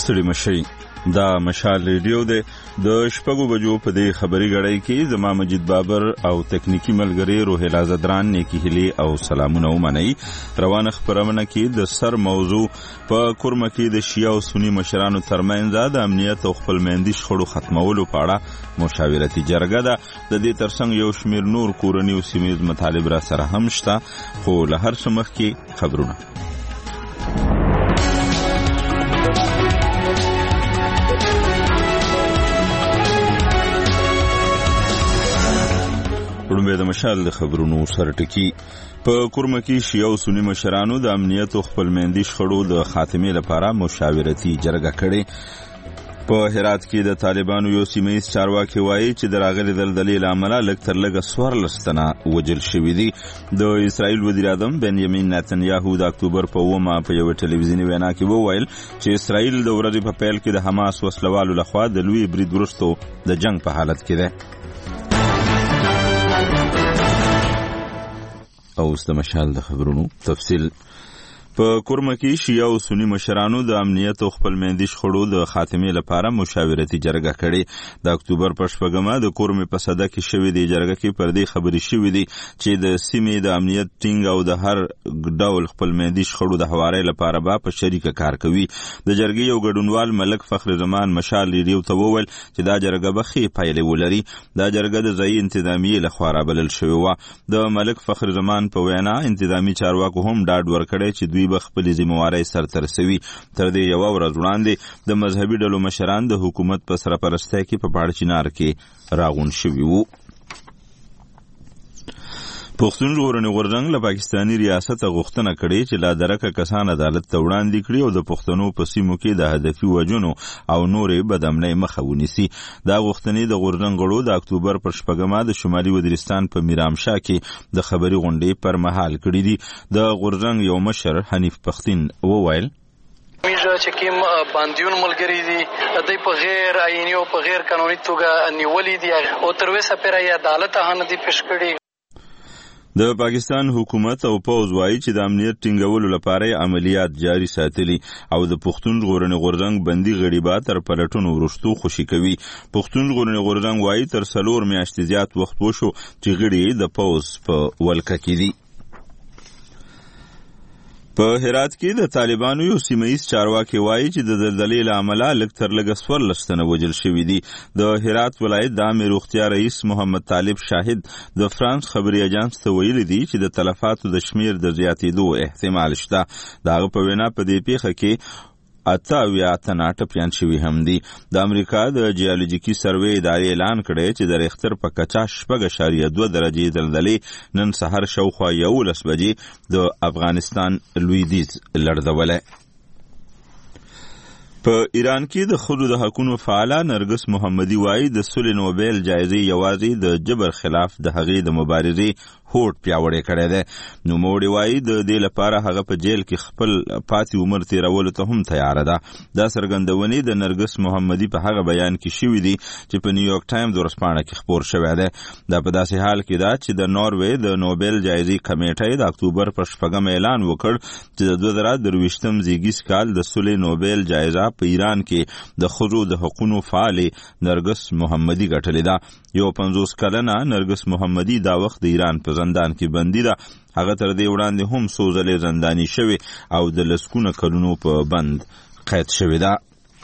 ستړي مشي دا مشال ریډیو دی د شپږو بجو په دې خبري غړۍ کې زما مجید بابر او تکنیکی ملګری روهیلا زدران نیکی هلی او سلامونه ومنئ. روانه خبرونه کې د سر موضوع په کورمه کې د شیعه او سنی مشرانو ترمنځ د امنیت او خپلمندي شخړو ختمولو په اړه مشاورتي جرګه ده. د دې ترڅنګ یو شمیر نور کورنی او سیمه مطالب را سره هم شته، خو له هر څه مخکې خبرونه. وړاندې د مشال د خبرونو سره ټکی په کورمه کې شیعه او سنی مشرانو د امنیت او خپلمندي شخړو د خاتمې لپاره مشاورتي جرګه کړې. په هرات کې د طالبانو یو سیمه‌ایز چارواکي وایي چې د راغلي دلدلې له امله لږ تر لږه 14 تنه وژل شوي دي. د اسرائیل وزیر اعظم بنیامین نتنیاهو د اکتوبر په 9 په یو ټلویزیوني وینا کې وویل چې اسرائیل د ورځې په پیل کې د حماس وسلوالو لخوا د لوی برید وروسته د جنگ په حالت کې ده. او اوس د مشال د خبرونو تفصیل. په کورمه کې شیعه او سنی مشرانو د امنیت او خپلمندي شخړو د خاتمې لپاره مشاورتي جرګه کړې. د اکتوبر په 8 د کورمه په صده کې شوې د جرګه کې پر دې خبرې شوې دي چې د سیمې د امنیت ټینګ او د هر ډول خپلمندي شخړو د هواري لپاره به شریک کار کوي. د جرګې یو ګډونوال ملک فخر زمان مشال ریډیو ته وویل چې دا جرګه به ښې پایلې ولري. دا جرګه د ځای انتظامیې لخوا رابلل شوې وه. د ملک فخر زمان په وینا انتظامی چارواکو هم ډاډ ورکړی چې دوی به خپل ذمہواري سرته رسوي. تر دې یو ورځ وړاندې د مذهبي ډلو مشران د حکومت په سرپرستۍ کې په پاړچینار کې راغون شوي وو. پښتون ژغورنې غورځنګ له پاکستاني ریاست غوښتنه کړې چې لا درکه کسان عدالت ته وړاندې کړي او د پښتنو په سیمو کې د هدفي وژنو او نورې بدامنۍ مخه ونیسي. دا غوښتنې د غورځنګ غړو د اکتوبر پر 8 د شمالي وزیرستان په میرامشاه کې د خبري غونډې پر مهال کړې دي. د غورځنګ یو مشر حنیف پختین وویل چې کوم باندیون ملګری دي دوی په غیر آئیني او په غیر قانوني توګه نیولې دي او تر اوسه پورې عدالت نه دي پیش کړي. د پاکستان حکومت او پوز وایي چې د امنیت ټینګولو لپاره عملیات جاری ساتلي او د پښتون ژغورنې غورځنګ بندي غړي به تر پلټونو وروسته خوشي کوي. پښتون ژغورنې غورځنګ وایي تر 4 میاشتې زیات وخت وشو چې غړي د پوز په ولکه کې دي. په هرات کې د طالبانو یو سیمه‌ایز چارواکي وایي چې د دلدلې له امله لږ تر لږه 14 تنه وژل شوي دي. د هرات ولایت د عامې روغتیا رئیس محمد طالب شاهد د فرانس خبري اجانس ته ویلي دي چې د تلفاتو د شمیر د زیاتېدو احتمال شته. د هغه په وینا په دې پیښه کې 88 تنه ټپیان شوي هم دي. د امریکا د جیولوژیکي سروې ادارې اعلان کړی چې د ریختر په کچه 6.2 درجې دلدلې نن سحر شاوخوا 11 بجې د افغانستان لویدیځ لړزولی. په ایران کې د ښځو د حقونو فعاله نرګس محمدي وایي د صلح نوبل جایزې یوازې د جبر خلاف د هغې د مبارزې هوډ پیاوړی کړی دی. نوموړې وایي د دې لپاره هغه په جیل کې خپل پاتې عمر تیرولو ته هم تیاره ده. دا څرګندونې د نرګس محمدي په هغه بیان کې شوي دي چې په نیویارک ټایمز ورځپاڼه کې خپور شوی دی. دا په داسې حال کې ده چې د ناروې د نوبل جایزې کمیټې د اکتوبر پر 8 اعلان وکړ چې د 2023 زیږیز کال د صلح نوبل جایزه په ایران کې د ښځو د حقونو فعالې نرګس محمدي ګټلې ده. یو 50 کلنه نرګس محمدي دا وخت د ایران په زندان کې بندي ده. هغه تر دې وړاندې هم څو ځلې زنداني شوې او د لسګونه کلونو په بند قید شوې ده.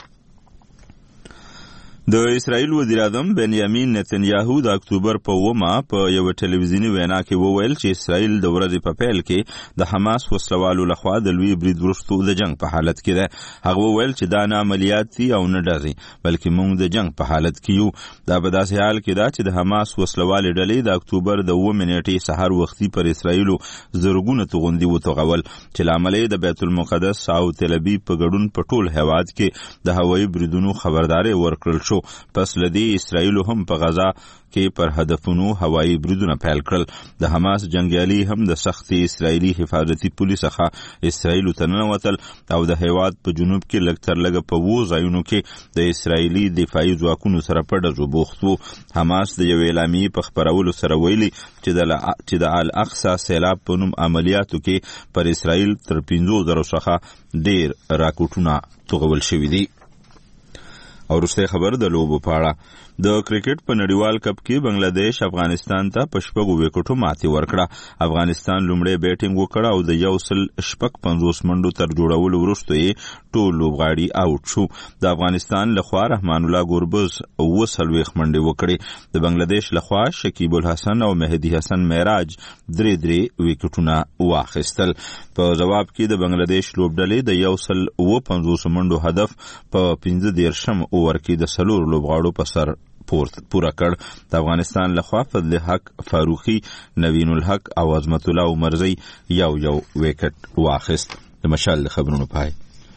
د اسرائیل وزیر اعظم بنیامین نتنیاهو د اکتوبر په 9 په یو ټلویزیوني وینا کې وویل چې اسرائیل د ورځې په پیل کې د حماس وسلوالو لخوا د لوی برید وروسته د جنگ په حالت کې ده. هغه وویل چې دا نه عملیات دي او نه ډزې بلکې موږ د جنگ په حالت کې یو. دا په داسې حال کې ده چې د حماس وسلوالې ډلې د اکتوبر د 9 نیټې سحر وختي پر اسرائیلو زرګونه توغندي وتوغول چې له امله د بیت المقدس او تل ابیب په ګډون په ټول هیواد کې د هوایي بریدونو خبرداري ورکړل شو. پس لدی اسرائیل هم په غزا کې پر هدفونو هوایي بریدونه پیل کړل. د حماس جنگیالي هم د سختي اسرائیلي حفاظتي پولیس څخه اسرائیل ته ننوتل او د هیواد په جنوب کې لږ تر لږه په 2 ځایونو کې د اسرائیلي دفاعي ځواکونو سره په ډزو بوخت وو. حماس د یو اعلامیې په خپرولو سره ویلي چې د الاقصی سیلاب په نوم عملیاتو کې پر اسرائیل تر 15,000 څخه ډیر راکټونه توغول شوي دي. او وروستی خبر د لوبو په اړه. د کرکټ په نړیوال کپ کې بنگلاديش افغانستان ته په 6 وکټو ماتې ورکړه. افغانستان لومړی بیټینګ وکړ او د 150 منډو تر جوړولو وروسته یې ټول لوبغاړي آوټ شو. د افغانستان لخوا رحمان الله ګوربز 40 منډې وکړې. د بنگلاديش لخوا شکیب الحسن او مهدی حسن معراج 3 وکټونه واخیستل. په جواب کې د بنگلاديش لوبډلې د 150 منډو هدف په 15 اوور کې د 4 لوبغاړو په سر پورا کړ. د افغانستان لخوا فضل حق فاروقي، نوین الحق او عظمت الله عمرزی یو وکټ واخیست. د مشال خبرونو پای.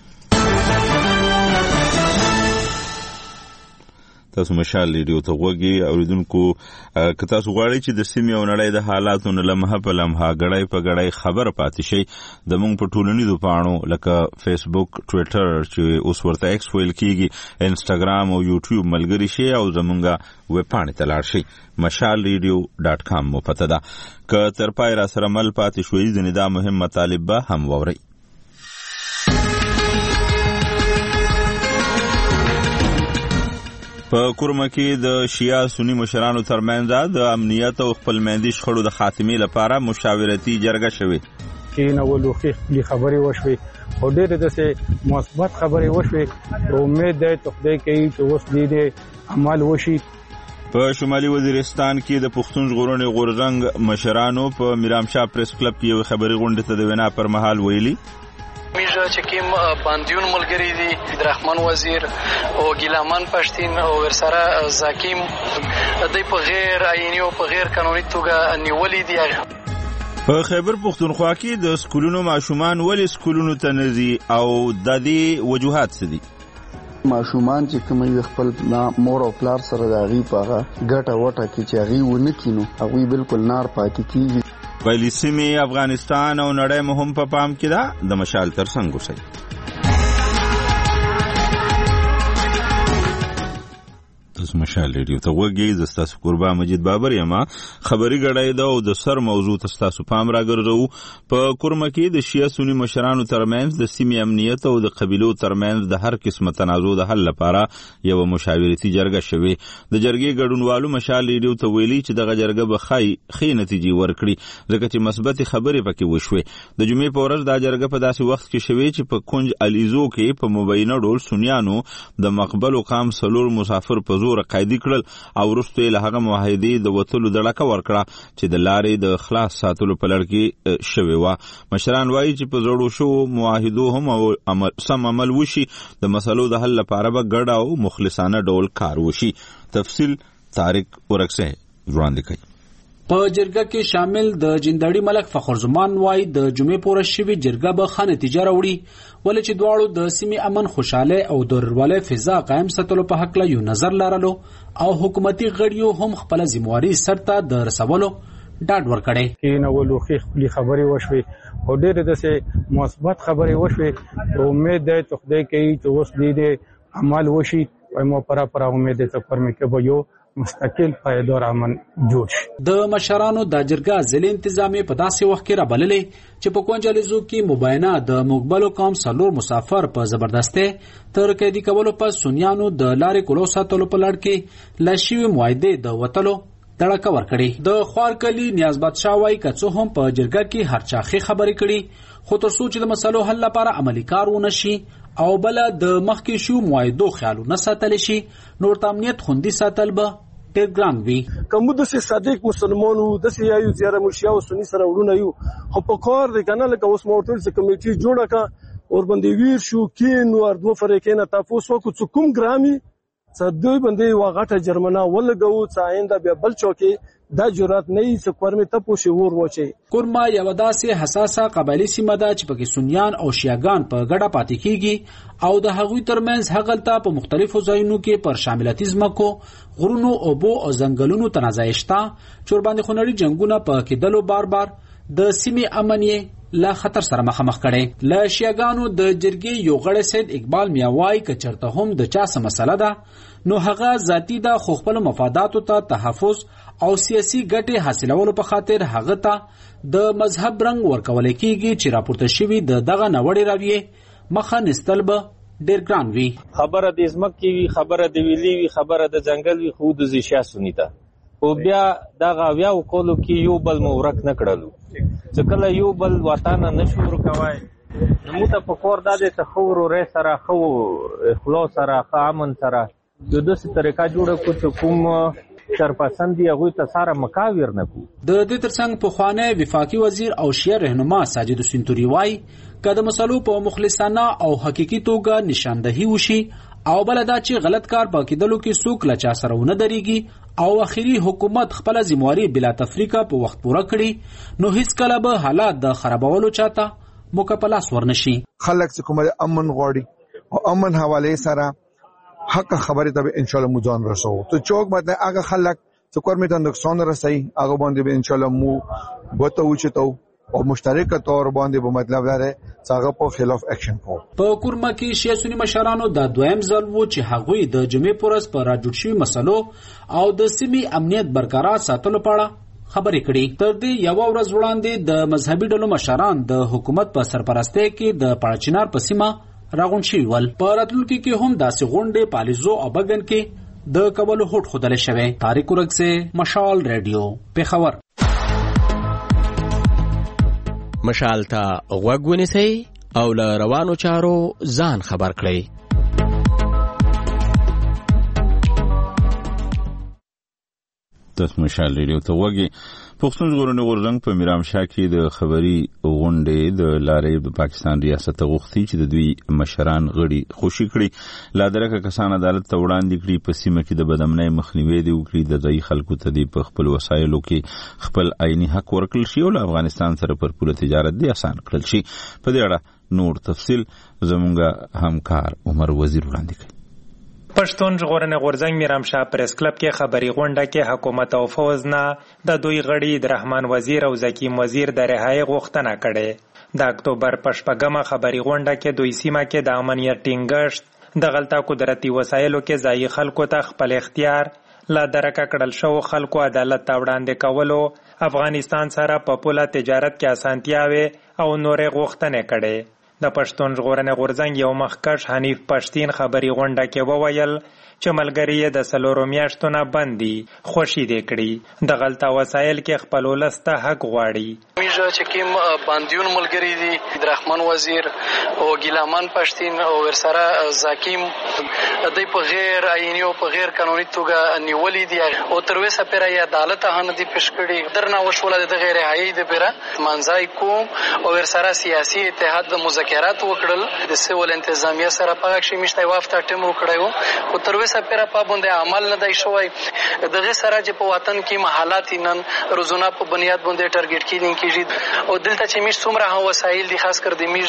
تاسو مشال ریډیو ته غوږی اوریدونکو، که تاسو غواړئ چې د سیمې او نړۍ د حالاتو نه لمحه په لمحه غړی په غړی خبر پاتې شي، د موږ په ټولنیزو پاڼو لکه فیسبوک، ټویټر چې اوس ورته ایکس ویل کیږي، انسټاګرام او یوټیوب ملګری شي او زمونږه ویب پاڼې ته لاړ شي. mashalradio.com مو پته ده. که تر پای را سره مل پاتې شوي ځینې دا مهم مطالب به هم واورئ. په کورمه کې د شیعه سنی مشرانو ترمنځ د امنیت او خپلمندي شخړو د خاتمې لپاره مشاورتي جرګه شوې. کینولو خبرې وشوي او ډېرې داسې مثبت خبرې وشوي. امید ده خدای کوي چې اوس دې عمل وشي. په شمالي وزیرستان کې د پښتون ژغورنې غورځنګ مشرانو په میرامشاه پریس کلب کې یو خبري غونډه ته د وینا پر مهال ویلي میجا چې کوم باندیون ملګری دي، عبدالرحمن وزیر او ګیلامان پښتین او ورسره زاکیم د په غیر آئینی او په غیر قانوني توګه نیولې دي. په خیبر پختونخوا کې د سکولونو ماشومان ولې سکولونو ته نه ځي او د دې وجوهات څه دي؟ ماشومان چې کوم خپل مور او پلار سره د هغې په هغه ګټه وټه کې چې هغې ونه کړي نو هغوی بالکل نار پاتې کېږي. ویلي سیمې افغانستان او نړۍ مو هم په پام کې ده. د مشال ترڅنګ اوسئ. تاسو مشال ریډیو ته غوږی. زه ستاسو قربا مجید بابر یم. خبري غړی ده او د سر موضوع ته ستاسو پام راګرځو. په کورمه کې د شیعه سنی مشرانو ترمنځ د سیمې امنیت او د قبیلو ترمنځ د هر قسمه تنازع د حل لپاره یو مشاورتي جرګه شوې. د جرګې ګډونوالو مشال ریډیو ته ویلي چې دغه جرګه به ښې نتیجې ورکړي ځکه چې مثبت خبرې پکې وشوې. د جمعې په ورځ دا جرګه په داسې وخت کې شوې چې په کنج الیزو کې په مبینه ډول سنیانو د مقبل او قام 4 مسافر په زور قیدی کړل او وروسته له هغه معاهدې د وتلو دړکه ورکړه چې د لارې د خلاص ساتلو په لړ کې شوې وه. مشران وایي چې په زړو شوو معاهدو هم سم عمل وشي، د مسلو د حل لپاره به ګډ او مخلصانه ډول کار وشي. تفصیل طارق ورکسه وړاندې کوي. په جرګه کې شامل د جندړي ملک فخر زمان وای د جمعې پورې شوی جرګه به ښه نتیجه راوړي، ولې چې دواړو د سیمې امن، خوشاله او د ورورولۍ فضا قائم ساتلو په حق له یو نظر لرلو او حکومتي غړیو هم خپل ذمہواری سرته د رسولو ډاډ ورکړي. کینولو خبرې وشوي او ډېرې داسې مثبت خبرې وشوي. امید ده خدای کوي چې اوس دې عمل وشي او مو پر امید ده چې پر مې کې یو مستقل پایدار امن جوړ شي. د مشرانو د جرګه ځلې انتظامی په داسې وخت کې را بللې چې په کونجلیزو کې مبینه د مقبلو قوم 4 مسافر په زبردسته تر قیدی کولو پس سنیانو د لارې کولو ساتلو په لړ کې لشي معاهده د وتلو دړکه ورکړي. د خوارکلی نیاز بادشاه وای کڅو هم په جرګه کې هر چاخي خبرې کړي خو تر څو چې د مسلو حل لپاره عملی کار ونه شي او بل د مخکې شو معاهدو خیالونه ساتل شي، نور تامنیت خوندي ساتل به ډېر ګران وي. کوم د صادق مسلمانو د سیاسي زیاره مشیا او سنی سره ورونه یو خو په کار د کنه لکه اوس موټر څخه کمیټي جوړه کا اور باندې ویر شو کین او اردو فرقینه تاسو کو کوم ګرامي صدوی باندې واغټه جرمنه ولګو څاینده به بل چوکي دا جرأت نه یې څکور می ته پوښي ور وچی. کورما یو داسې حساسه قبایلی سیمه ده چې پکې سنیان او شیعاګان په ګډه پاتې کیږي او د هغوی ترمنځ هغلته په مختلفو ځایونو کې پر شاملاتي ځمکو، غرونو، اوبو او ځنګلونو تنازع شته. چورباندې خونړي جنگونه په کېدلو بار د سیمې امن یې له خطر سره مخامخ کړي. له شیعاګانو د جرګې یو غړی سید اقبال میاوای که چرته هم د چا څه مسله ده نو هغه ذاتی ده خو خپل مفاداتو ته تحفظ او سیاسي ګټې حاصلولو په خاطر هغه ته د مذهب رنګ ورکول کېږي چې راپورته شوی د دغه نوړې راویې مخه نستل به ډیر ګران وي. خبره د ځمکې وي، خبره د ویلي وي، خبره د ځنګل وي، خو د زیشیا سنی ده. او بیا دغه اویاو کولو کې یو بل مو ورک نه کړلو، چې کله یو بل وطن نشو ورکوای نو موږ ته پکار دا دی چې ښه ورورۍ سره، ښه اخلاص سره، ښه امن سره یو داسې طریقه جوړه کړو چې کوم شرپسند دي هغوی ته ساره مکاور نه کړو. د دې ترڅنګ پخوانی وفاقي وزیر او شیعه رهنما ساجد حسین طوري وایي که د مسلو په مخلصانه او حقیقي توګه نشاندهي وشي او بل دا چې غلط کار په کېدلو کې څوک له چا سره ونه درېږي او اخري حکومت خپله ذمواري بلا تفریقه په وخت پوره کړي نو هیڅکله به حالات د خرابولو چاته موقع په لاس ورنشي. خلک چې کوم امن غواړي او امن حواله سره حق خبره ته ان شاء الله مو ځان رسو ته چوک باندې هغه خلک چې کور میته نقصان رسي هغه باندې به ان شاء الله مو بوته وچتو او مشترک تور باندې به مطلب لري څنګه په خلاف اکشن کو. په کورما کې شیعه سنی مشرانو د دویم ځل وو چې هغوی د جمعې پورس پر راجوړ شوی مسلو او د سیمې امنیت برقرار ساتلو په اړه خبرې کړي. تر دې یو ورځ وړاندې د مذهبي ډلو مشران د حکومت په سرپرستۍ کې د پاړچینار په سیمه راغونډ شوي ول. په راتلونکي کې هم داسې غونډې پالیزو او بګن کې د کولو هوډ ښودلی شوی. طارق ورکزی، مشال ریډیو، پېښور. مشال ته غوږ ونیسئ او له روانو چارو ځان خبر کړئ. تاسو مشال ریډیو ته وګورئ. پښتون ژغورنې غورځنګ په میرامشاه کې د خبري غونډې د لارې د پاکستان ریاست غوښتي چې د دوی مشران غړي خوشي کړي، لا درکه کسان عدالت ته وړاندې کړي، په سیمه کې د بدامنۍ مخنیوي دی وکړي، د ځایي خلکو ته دی په خپل وسایلو کې خپل عیني حق ورکړل شي او له افغانستان سره پر پوله تجارت دی آسان کړل شي. په دې اړه نور تفصیل زموږ همکار عمر وزیر وړاندې کوي. پښتون ژغورنې غورځنګ میرامشاه پریس کلب کې خبري غونډه کې حکومت او فوز نه د دوی غړي د رحمان وزیر او زکیم وزیر د رهایی غوښتنه کړې. د اکتوبر په 8مه خبري غونډه کې دوی سیمه کې د امنیت ټینګښت، د غلطه قدرتي وسایلو کې ځایي خلکو ته خپل اختیار، لا درکه کړل شو خلکو عدالت ته وړاندې کولو، افغانستان سره په پوله تجارت کې اسانتیاوي او نورې غوښتنې کړې. د پښتون ژغورنې غورځنګ یو مخکښ حنیف پښتین خبري غونډه کې وویل چې ملګری یې د 4 میاشتو نه بندي خوشي دې کړي، د غلطه وسایل کې خپل ولس ته حق غواړي. میجا چې کوم باندیون ملګری دي د رحمان وزیر او ګیلامان پښتین او ورسره زکیم د په غیر عیني او په غیر قانوني توګه نیولې دي او تر اوسه پر عدالت هنه دي پېښ کړي. درنه وشوله د غیر حیي د پیرا منځای کوم او ورسره سیاسي اتحاد د مذاکرات وکړل د سیول انتظامیه سره په کې مشته وافته ټیم وکړایو او تر اوسه پر پابند عمل نه دی شوی. دغه سره چې په وطن کې محلات نن روزانه په بنیاد باندې ټارګټ کیږي او دلته چې میش څومره وسایل دي خاص کر د میش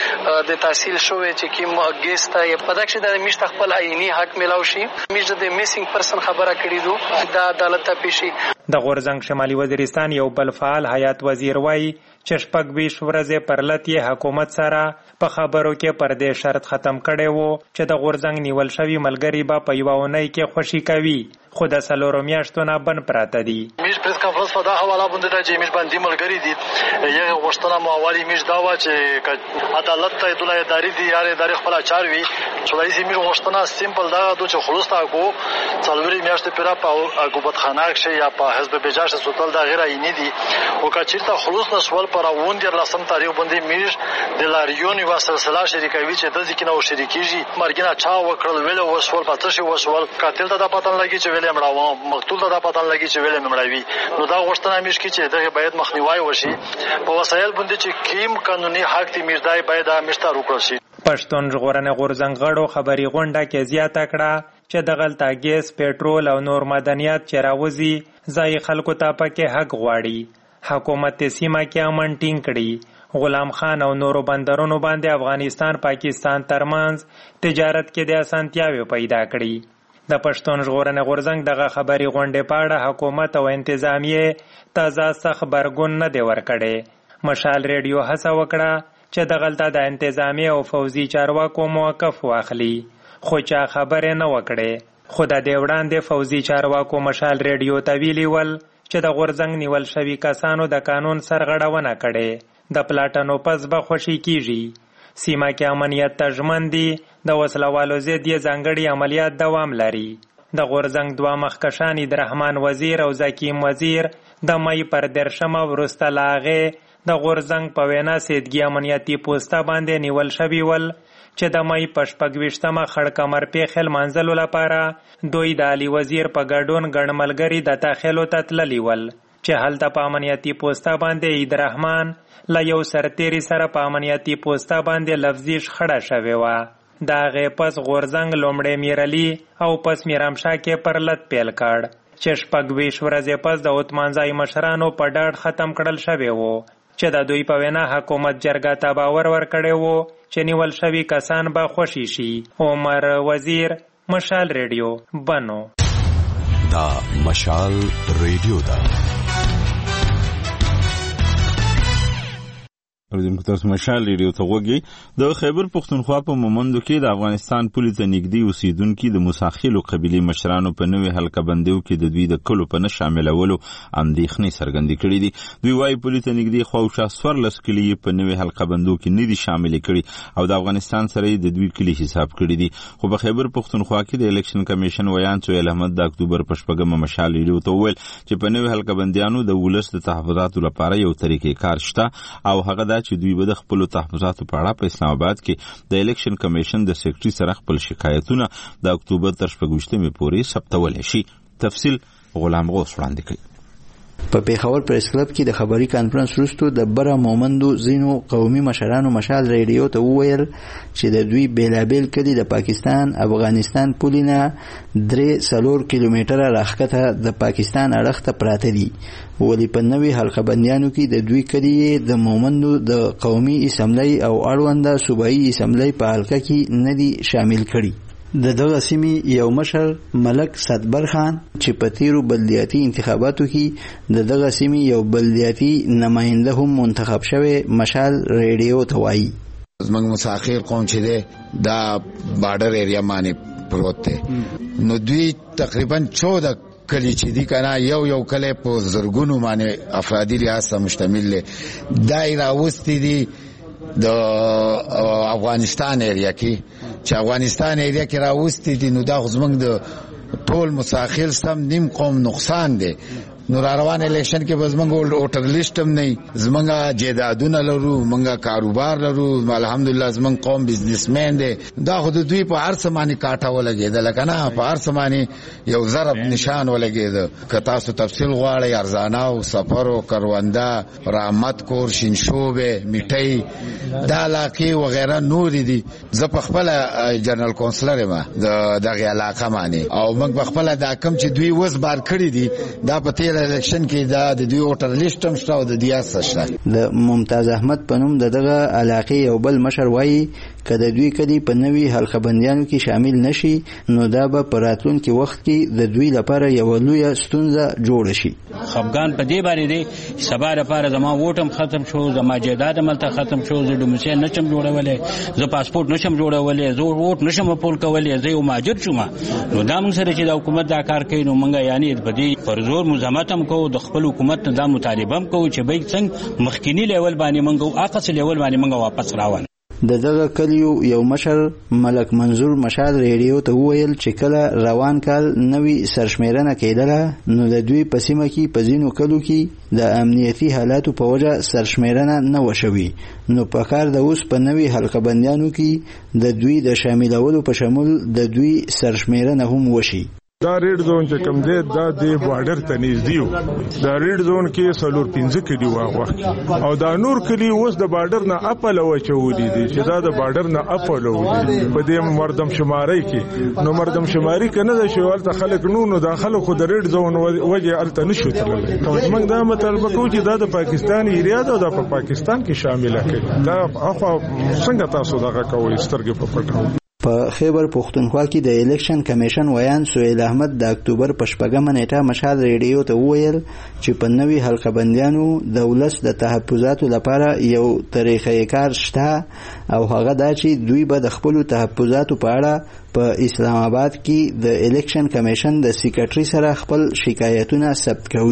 د تحصیل شوی چې کوم ګیسټ یې په دغه د میش خپل عیني حق ملاوي شي. میش د میسینګ پرسن خبره کړې دو د عدالت ته پیشي. د غورځنګ شمالي وزیرستان یو بل فعال حیات وزیر وایي چې 26 ورځې پر لته حکومت سره په خبرو کې پر دې شرط ختم کړي وو چې د غورځنګ نیول شوی ملګری به په یو اونۍ کې خوشي کوي، خو د 4 میاشتو نه بند پراته دي. میش پریس کانفرنس په دا حواله باندې دا چې میش باندې ملګری دي یو غوښتنه مو اولی میش دا و چې عدالت ته دولت اداري دي یاره اداري خپل چار وي چې لایسي میش غوښتنه سیمپل دا د چې خلوص تا کو 4 میاشتې پرا په حکومت خانه کې یا په حزب بجاش سوتل دا غیر عیني دي او کچیرته خلوص نسول پر اون د لسم تاریخ باندې میش د لاریون یو سلسله شریکوي چې د ځکه نو شریکيږي مرګنا چا وکړل ویل وسول پاتې شو وسول قاتل ته دا پاتن لګي چې ویل مړاو مقتول ته دا پاتن لګي چې ویل مړاوي نو دا غوښتنه میش کی چې دغه باید مخنیوي وشي په وسایل باندې چې کیم قانوني حق دی میش دای باید مشته وکړل شي. پښتون ژغورنې غورځنګ غړو خبري غونډه کې زیاته کړه چې د غلطه ګیس، پېټرول او نور معدنیات چې راوځي ځای خلکو ته پکې حق غواړي. حکومت سیمه کې امن ټینګ کړي، غلام خان او نورو بندرونو باندې افغانستان پاکستان ترمنځ تجارت کې د اسانتیاوي پیدا کړي. د پښتون ژغورنې غورځنګ دغه خبري غونډې په اړه حکومت او انتظامیه تازه څه خبرګون نه دی ورکړی. مشال ریډیو هڅه وکړه چې د غلطه د انتظامیه او فوزي چارواکو موقف واخلي، خو چا خبرې نه وکړې. خو د دې وړاندې فوزي چارواکو مشال ریډیو ته ویلي ول چې د غورځنګ نیول شوي کسانو د قانون سرغړونه کړې، د پلاټونو پس به خوشي کیږي. سیمه کې امنیت ته ژمن دي، د وسلوالو ضد یې ځانګړي عملیات دوام لري. د غورځنګ دوه مخکشان عبدالرحمن وزیر او زکیم وزیر د مې پر 13 وروسته له هغې د غورځنګ په وینا سیدګي امنیتي پوسته باندې نیول شوي ول چې د مې په 26 خړ کمر پیښې لمانځلو لپاره دوی د علي وزیر په ګډون ګڼ ملګري د تاخیلو ته تللي ول چې هلته په امنیتي پوسته باندې عبدالرحمن له یو سرتیري سره په امنیتي پوسته باندې لفظي شخړه شوې وه. د هغې پس غورځنګ لومړی میرعلي او پس میرامشاه کې پر لت پیل کړ چې 26 ورځې پس د عثمانزای مشرانو په ډاډ ختم کړل شوی و چې د دوی په وینا حکومت جرګه ته باور ورکړی و چې نیول شوي کسان به خوشي شي. عمر وزیر، مشال ریډیو، بنو. دا مشال ریډیو ده. تاسو مشال ریډیو ته وګورئ. د خیبر پښتونخوا په مومندو کې د افغانستان پولې ته نږدې اوسیدونکي د موساخیلو قبیلې مشرانو په نوې حلقه بندیو کې د دوی د کلو په نه شاملولو اندېښنې څرګندې کړې دي. دوی وايي پولې ته نږدې خواوشا 14 کلي په نوې حلقه بندو کې نه دي شاملې کړي او د افغانستان سره یې د دوی کلي حساب کړي دي. خو په خیبر پښتونخوا کې د الیکشن کمیشن ویان سهیل احمد د اکتوبر په 8 مشال ریډیو ته وویل چې په نوې حلقه بندیانو د ولس د تحفظاتو لپاره یو طریقې کار شته او هغه دا چې دوی به د خپل تحفظاتو په اړه په اسلام آباد کې د الیکشن کمیشن د سیکریټري سره خپل شکایتونه د اکتوبر تر 14 پورې ثبتولی شي. تفصیل غلام غوث وړاندې کوي. په پیښور پریس کلب کې د خبري کانفرنس وروسته د بره مومندو ځینو قومي مشرانو مشال ریډیو ته وویل چې د دوی بیلابیل کلي د پاکستان افغانستان پولې نه 3-4 کیلومتره راښکته د پاکستان اړخ ته پراته دي، ولی په نوې حلقه بندیانو کې د دوی کلي د مومندو د قومي اسمبلی او اړونده صوبایي اسمبلی په حلقه کې نه دي شامل کړي. د دغه سیمې یو مشر ملک صدبر خان چې په تیرو بلدیاتي انتخاباتو کې د دغه سیمې یو بلدیاتي نماینده هم منتخب شوی مشال ریډیو ته وایي زموږ مساخر قوم چې دی دا بارډر ایریا باندې پروت دی نو دوی تقریبا 14 کلی چې دی کنه یو کلی په زرګونو باندې افرادي ریاست مشتمل دی دایره وستي دی د افغانستان ایریا کې چې افغانستان ایریا کې راوستي دي نو دا زمونږ د ټول مساخل سم نیم قوم نقصان دی. نو روان الیکشن کې بس موږ ووټر لیست هم نه زمونږ جیدادونه لرو موږ کاروبار لرو الحمدلله زمونږ قوم بزنسمن دی دا خو د دوی په هر څه باندې کاټه ولګېدل کنه په هر څه باندې یو ضرب نشان ولګېد که تاسو تفصیل غواړئ ارزانه او سفر او کرونده رحمت کور شینشوبه میټي دا علاقې وغیرہ نور دي زه په خپل جنرال کونسلر ما دغه علاقه باندې او موږ په خپل دا کم چې دوی وس بار کړی دي دا په الیکشن کې دا د دوی ووټر لیست هم شته او د دیاسه شته. د ممتاز احمد په نوم د دغه علاقې یو بل مشر وایي که د دوی کلي په نوي حلقه بندیانو کې شامل نشي نو دا به په راتلونکي وخت کې د دوی لپاره یوه لویه ستونزه جوړه شي. خفګان په دې باندې دی سبا لپاره زما ووټ هم ختم شو زما جایداد هم هلته ختم شو زه ډومیسایل نشم جوړولی زه پاسپورټ نشم جوړولی زه ووټ نشم اپول کولی زه یو مهاجر شوم نو دا موږ سره چې د حکومت دا کار کوي نو موږ یعنې په دې پر زور مزاحمت هم کوو د خپل حکومت نه دا مطالبه هم کوو چې باید څنګه مخکینی لیول باندې موږ اقصی لیول باندې موږ واپس راوړو. د دغه کلیو یو مشر ملک منظور مشال ریډیو ته وویل چې کله روان کال نوی سرشمیرنه کېدله نو د دوی په سیمه کې په ځینو کلو کې د امنیتي حالاتو په وجه سرشمیرنه نه وشوي نو په کار د اوس په نوي حلقه بندیانو کې د دوی د شاملولو په شمول د دوی سرشمیرنه هم وشي. دا ریډ زون چې کم دی دا د بارډر ته نږدې و دا ریډ زون کې 4-5 کلی واغه او دا نور کلی اوس د بارډر نه اپل وچولې دي چې دا د بارډر نه اپل ودی په دې مردم شماري کې نو مردم شماري کنه د شوال ته خلک نو داخله خو د ریډ زون وجه الته نشو تللی موږ دا مطالبه کوو چې دا د پاکستان ایریا دا په پاکستان کې شامل کړي دا اخو څنګه تاسو دغه کوي سترګې په پټو. په خیبر پښتونخوا کې د الیکشن کمیشن ویان سهیل احمد د اکتوبر په 8 نیټه مشال ریډیو ته وویل چې په نوي حلقه بندیانو د ولس د تحفظاتو لپاره یو طریقې کار شته او هغه دا چې دوی به د خپل تحفظاتو په اړه په اسلام آباد کې د الیکشن کمیشن د سیکریټري سره خپل شکایتونه ثبت کوي.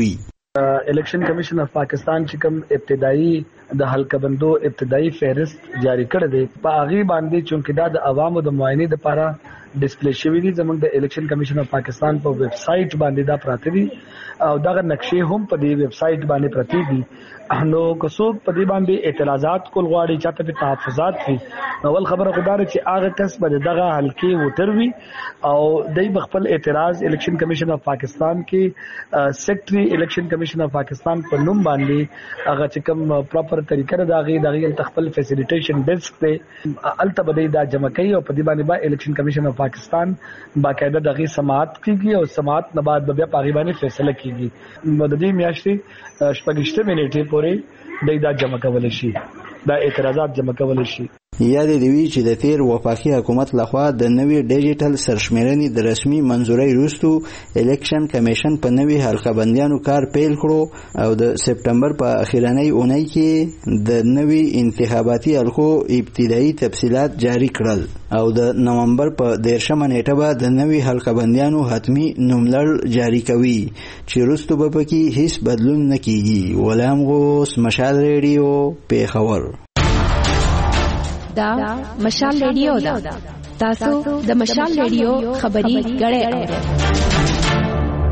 الیکشن کمیشن اف پاکستان چې کوم ابتدایي د حلقه بندو ابتدایي فهرست جاری کړی دی په هغه باندې چې دا د عوامو د معاینې لپاره ډسپلی شوی دي زموږ د الیکشن کمیشن اف پاکستان په ویب سټ باندې دا پراته دي او دغه نقشې هم په دې ویب سټ باندې پراته دي. نو کوڅو په دې باندې اعتراضات کول غواړي چاته په تحفظات وي اول خبره خدای چې هغه کس به دغه حلقې ووتر وي او دای خپل اعتراض الیکشن کمیشن اف پاکستان کې سیکریټري الیکشن کمیشن اف پاکستان په نوم باندې هغه چې کوم پراپر طریقه دغه خپل فیسیلیټیشن ډیسک ته الته بده دا جمع کوي او په دې باندې با الیکشن کمیشن اف پاکستان باقاعده دغه سماعت کیږي او سماعت نه بعد بیا پاغي باندې فیصله کیږي مددي میاشتې شپږشته منټې پورې دا جمع کول شي دا اعتراضات جمع کول شي. یاد دی وی چې د تیر وفاقي حکومت لخوا د نوې ډیجیټل سرشمیرنې د رسمي منزورۍ وروسته الیکشن کمیشن په نوې حلقه بندیانو کار پیل کړو او د سپټمبر په اخیرنۍ اونۍ کې د نوې انتخاباتي حلقو ابتدایي تفصیلات جاری کړل او د نومبر په 13مه نیټه به د نوې حلقه بندیانو حتمی نوملړ جاری کوي چې وروسته به پکې هیڅ بدلون نه کیږي. غلام غوث، مشال ریډیو، پیښور. دا مشال ریډیو دا تاسو د مشال ریډیو خبري غړې اورئ.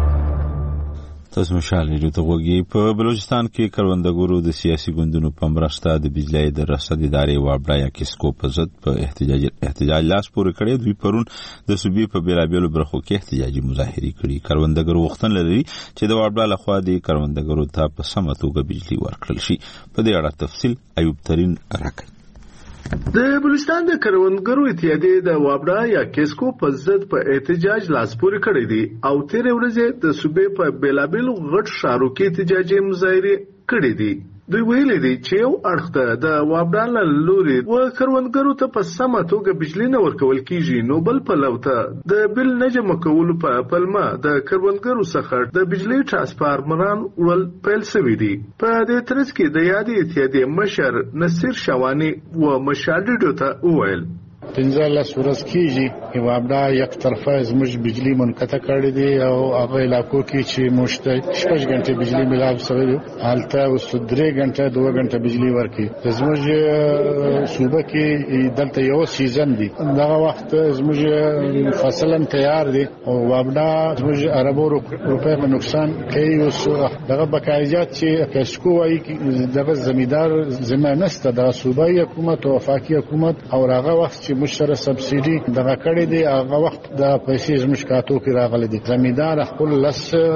تاسو مشال ریډیو ته وګورئ. په بلوچستان کې کروندګرو د سیاسي ګوندونو په مرسته د بجلی د رسد ادارې وابړه یا کیسکو په ضد په احتجاج لاس پورې کړی. دوی پرون د صوبې په بیلابیلو برخو کې احتجاجي مظاهرې کړي. کروندګرو غوښتنه لري چې د وابړه لخوا د کروندګرو ته په سمه توګه بجلی ورکړل شي. په دې اړه تفصیل ایوب ترین راکړي. د بلوچستان د کروندګرو اتحادیې د وابړه یا کیسکو په ضد په احتجاج لاس پورې کړی دی او تیرې ورځې د صوبې په بیلابیلو غټ ښارو کې احتجاجي مظاهرې کړې دي. دوی ویلي دي چې یو اړخ ته د وابړه له لوري و کروندګرو ته په سمه توګه بجلی نه ورکول کیږي نو بل پلو ته د بل نه جمع کولو په پلمه د کروندګرو څخه د بجلی ټرانسفارمران ول پیل شوي دي. په دې ترڅ کې د یادې اتحادیې مشر نصیر شوانی و مشال ریډیو ته وویل 15 ورځ کېږي چې وابړه یک طرفه زموږ بجلی منقطع کړې دي او هغه علاقو کې چې موږ ته 6 غنټې بجلی ملاو شوی دی هلته اوس 3 غنټه 2 غنټه بجلی ورکړي. زموږ صوبه کې دلته یو سیزن دی دغه وخت زموږ فصل تیار دی او وابړه زموږ اربو روپے په نقصان کوي. اوس دغه بقایجات چې کیسکو وايي دغه زمیدار زمانسته د صوبایي حکومت او وفاقي حکومت او هغه وخت چې مشره سبسيډي دغه کړې دي هغه وخت د پیسې زموږ کاتو کې راغلي دي. زمیدار خپل لس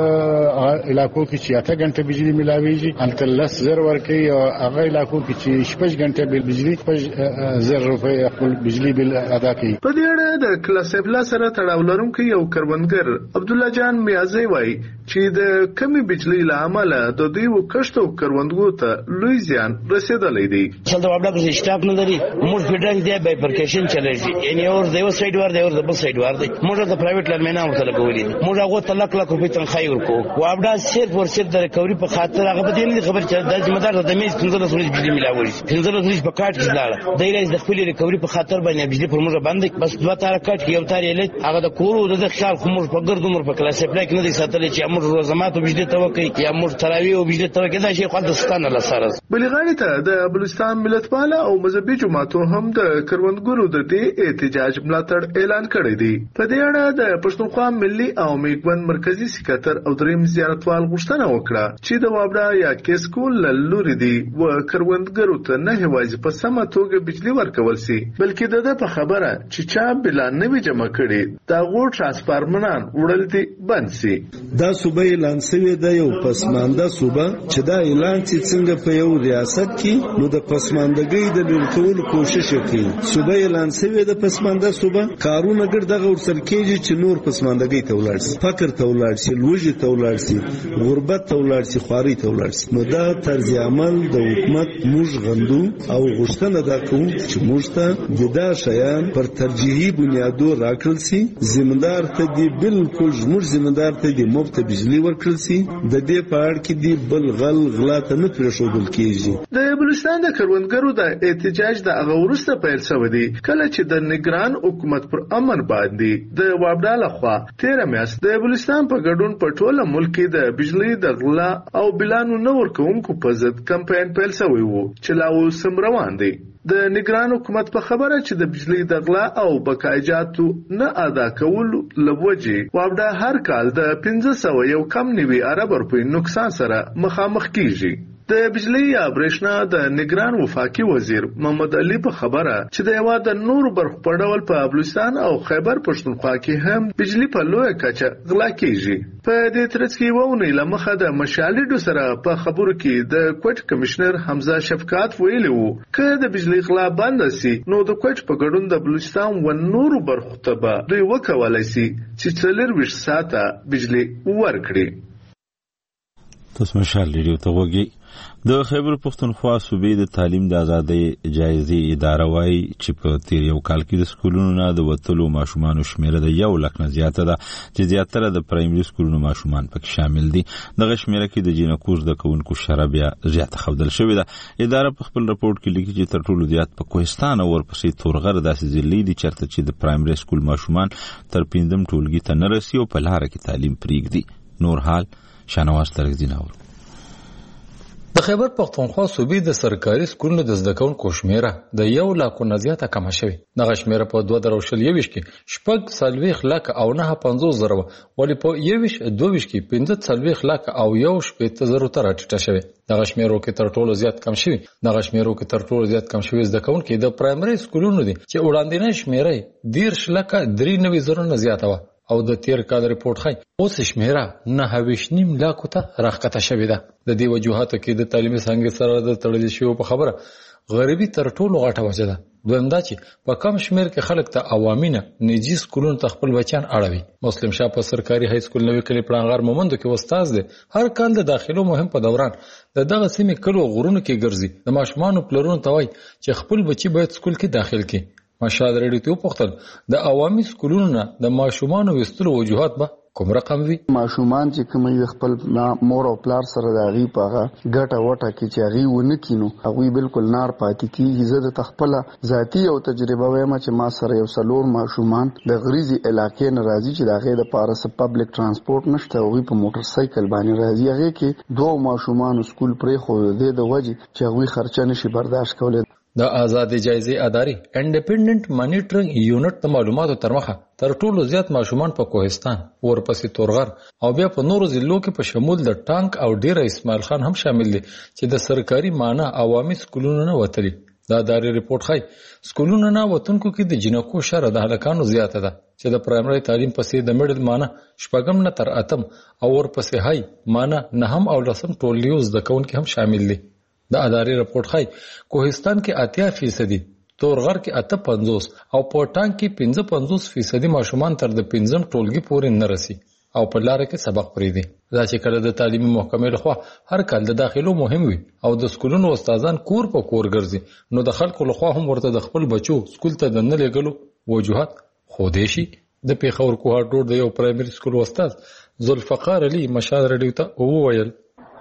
علاقو کې چې 8 غنټه بجلی ملاويږي هلته لس زر ورکوي او هغه علاقو کې چې 6 غنټه بجلی 5 زر روپۍ خپل بجلی بل ادا کوي. په دې اړه د کلاسفلا سره تړاو لرونکي یو کروندګر عبد الله جان میازی وایي چې د کمی بجلی له امله د دوی وکښتو کروندګرو ته لوی زیان رسیدلی دی. چې د وابړه په سټاپ نه لري موږ فیډرال دی بایفرکیشن چلېږي یعنی اور د یو سایډ ور دی او د بل سایډ ور دی. موږ د پرایویټ لرمنه ورته لګولې دي. موږ هغه ته لک روپۍ تنخواه ورکو. وابړه صرف ور صرف د ریکوري په خاطر هغه په دې نه خبر چې د ذمہدار د میز 15 ورځې بجلی ملاوي 15 ورځې په کارت کې لاړه د ایران د خپل ریکوري په خاطر باندې بجلی پر موږ باندې بس 2 تار کارت کې یو تار یې هغه د کورو د خیال خو موږ په ګرد عمر په کلاس اپلای کې نه دي ساتل چې موږ روزمات بجلی ته وکي یا موږ تراوی او بجلی ته وکي دا شی خپل دستانه لسره. بلغړی ته د بلوچستان ملتپاله او مذهبي جماعتو هم د کروندګرو د دې احتجاج ملاتړ اعلان کړی دی. په دې اړه د پښتونخوا ملي او میګوند مرکزی سکاتر او دریم زیارتوال غوښتنه وکړه چې د وابړه یا کیسکو لوري دی و کروندګرو ته نه هوازي په سمه توګه بجلی ورکول سي بلکې د په خبره چې چا بلا نوی جمع کړي دا غو ټرانسفارمران وړل دي بند سي. دا صوبه اعلان شوی د یو پسمانده صوبه چې دا اعلان چې څنګه په یو ریاست کې نو د پسماندګۍ د لټول کوشش کوي. صوبه اعلان شوی د پسمانده صوبه کارونه ګر دغه ورسره کېږي چې نور پسماندګۍ ته ولاړ شي فقر ته ولاړ شي لوږې ته ولاړ شي غربت ته ولاړ شي خواري ته ولاړ شي. نو دا طرز عمل د حکومت موږ غندو او غوښتنه دا کوو چې موږ ته دا شیان پر ترجیحي بنیادو راکړل شي. ذمہدار ته دی بالکل زموږ ذمہدار ته دی مفت بجلی ورکړل شي. د دې په اړه کې دی بل غلا ته نه پرېښودل کېږي. کیږي. د بلوچستان د کروندګرو د احتجاج د هغه وروسته پیل شوی دی کله چې د نگران حکومت پر امر باندې د وابډا لخوا 13 میاشت د بلوچستان په ګډون په ټوله ملک کې د بجلی د غلا او بلانو نه ورکوونکو په ضد کمپاین پیل شوی وو چې لا اوس هم روان دی. د نگران حکومت په خبره چې د بجلی د غلا او بقایجاتو نه ادا کول لوجه وابډا هر کال د 1500 یو کم نیوي ارب روپۍ نقصان سره مخامخ کیږي. د بجلی یا برېښنا د نگران وفاقي وزیر محمد علي په خبره چې د هېواد د نورو برخو په ډول په بلوچستان او خیبر پښتونخوا کې هم بجلی په لویه کچه غلا کیږي. په دې ترڅ کې وونه له مخه د مشالډو سره په خبرو کې د کوټ کمشنر حمزه شفقات ویلي وو چې د بجلی غلا بند شي نو د کوټ په ګډون د بلوچستان و نورو برخو ته به دوی وکولای شي چې 24 ساعته بجلی ورکړي. تاسو مشال ریډیو ته وګورئ. د خیبر پښتونخوا صوبې د تعلیم د ازادۍ جایزې اداره وايي چې په تیر یو کال کې د سکولونو نه د وتلو ماشومانو شمیره د 1 لک نه زیاته ده چې زیاتره د پرایمري سکولونو ماشومان پکې شامل دي. دغه شمیره کې د جینکو زده کوونکو شره بیا زیاته ښودل شوې ده. اداره په خپل راپورټ کې لیکي چې تر ټولو زیات په کوهستان او ورپسې تورغر داسې ضلعې دي چېرته چې د پرایمري سکول ماشومان تر 5م ټولګي ته نه رسي او په لاره کې تعلیم پرېږدي. نور حال شانواز ترکزی ناور. د خیبر پښتونخوا صوبې د سرکاري سکولونو د زده کوونکو شمیره د 1 لک نه زیاته کمه شوې. دغه شمیره په 2021 کې 40 لک او 950 زره ولې په 2022 کې 45 لک او 1 زره ته راټیټه شوې. دغه شمیرو کې تر ټولو زیات کم شوي زده کوونکي د پرایمري سکولونو دي چې وړاندینۍ شمیره 10 لک 93 زره نه زیاته و او د تیر کال ریپورت ښيي اوس شمیره 9.5 لکو ته راښکته شوې ده. د دې وجوهاتو کې د تعلیمي څانګې سره د تړلې شویو په خبره غریبي تر ټولو غټه وجه ده. دویم دا چې په کم شمیر کې خلک ته عوامي نه نجی سکولونو ته خپل بچیان اړوي. مسلم شاه په سرکاري های سکول نوې کلی پړانغار مومندو کې استاد دی. هر کال د داخلو مهم په دوران دغه سیمې کلو غرونو کې ګرځي. د ماشومانو پلرونو ته وایي چې خپل بچي باید سکول کې داخل کړي. مشال ریډیو ته وپوښتل د عوامي سکولونو نه د ماشومانو وستلو وجوهات به کوم رقم وي. ماشومان چې کومي خپل مور او پلار سره د غي پاغه ګټه وټه کې چې غي ونه کینو هغه بالکل نار پاتې کیږي. زه د تخپل ذاتی او تجربه وایم چې ما سره یو څلور ماشومان د غریزي علاقې نه راځي چې د غي د پارس پبلک ترانسپورت نشته او په موټر سایکل باندې راځي. هغه کې 2 ماشومان سکول پرې خو د وجه چې هغه خرچه نشي برداشت کولای. د آزادې جایزې ادارې انډیپندنت مانیټرینګ یونټ د معلوماتو تر مخه تر ټولو زیات ماشومان په کوهستان ورپسې تورغر او بیا په نورو ضلعو کې په شمول د ټانک او ډیره اسماعیل خان هم شامل دي چې د سرکاري معنا عوامي سکولونو نه وتلي. دا ادارې ریپورت ښيي سکولونو نه وتونکو کې د جنکو شره د هلکانو زیاته ده چې د پرایمري تعلیم پسې د میډل معنا 8 نه تر 8 او ورپسې هاي معنا 9 او 10 ټولګیو زده کوونکي هم شامل دي. د ادارې رپورت ښيي کوهستان کې 80% تورغر کې 58 او په ټانک کې 55% ماشومان تر د 5م ټولګي پورې نه رسي او په لار کې سبق پرېږدي. دا چې کله د تعلیمي محکمې لخوا هر کال د داخلو مهم وي او د سکولونو استادان کور په کور ګرځي نو د خلکو لخوا هم ورته د خپل بچو سکول ته د نه لګلو وجوهات خودي شي. د پیښور کوهاټ روډ د یو پرایمري سکول استاد ذوالفقار علي مشال ریډیو ته وویل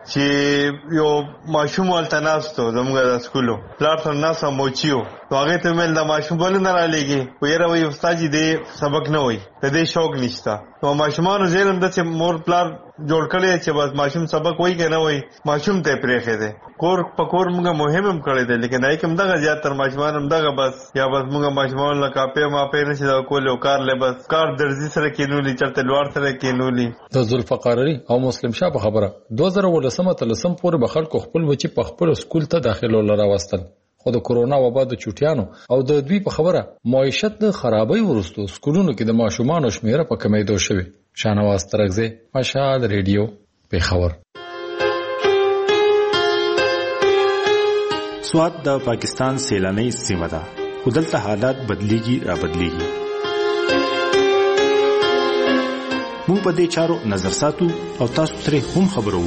چې یو ماشوم ولته ناستو زموږ د سکولو پلار سره ناسته موچیو نو هغې ته ویل د ماشوم بل نه رالېږي خو یاره وایي استاد جي دې سبق نه وایي د دې شوق نشته. نو ماشومانو ذهن هم داسې مور پلار جوړ کړی چې بس ماشوم سبق وایي که نه وایي ماشوم ته یې پرېښی دی. کور په کور موږ مهم هم کړی دی لیکن هغې کې هم دغه زیاتر ماشومان هم دغه بس یا بس موږ ماشومانو له کاپۍ ماپۍ نشي دغه کولی او کار لی بس کار درزي سره کینولي چېرته لوړ سره کینولي. د ذوالفقار علي او مسلم شاه په خبره 2018 تلسم پورې به خلکو خپل بچي په خپل سکول ته داخلول راوستل خو د کرونا وبا د چوټیانو او د دوی په خبره معیشت د خرابۍ وروسته سکولونو کې د ماشومانو شمیره په کمیدو شوې. شانواز ترکزی مشال ریډیو پیښور. سوات د پاکستان سیلاني سیمه ده خو دلته حالات بدلیږي را بدلیږي. موږ په دې چارو نظر ساتو او تاسو ترې هم خبرو.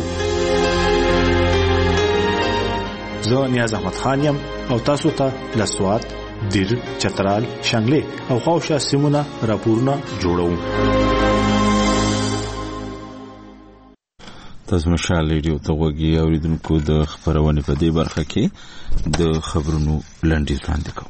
زه نیاز احمد خان یم او تاسو ته د سوات، دیر، چترال، شانګلې او خاوشا سیمونه راپورونه جوړوم. تاسو مشال ریډیو ته وګورئ اوریدونکو د خبرونه په دې برخه کې د خبرونو لنډیز وړاندې کوم.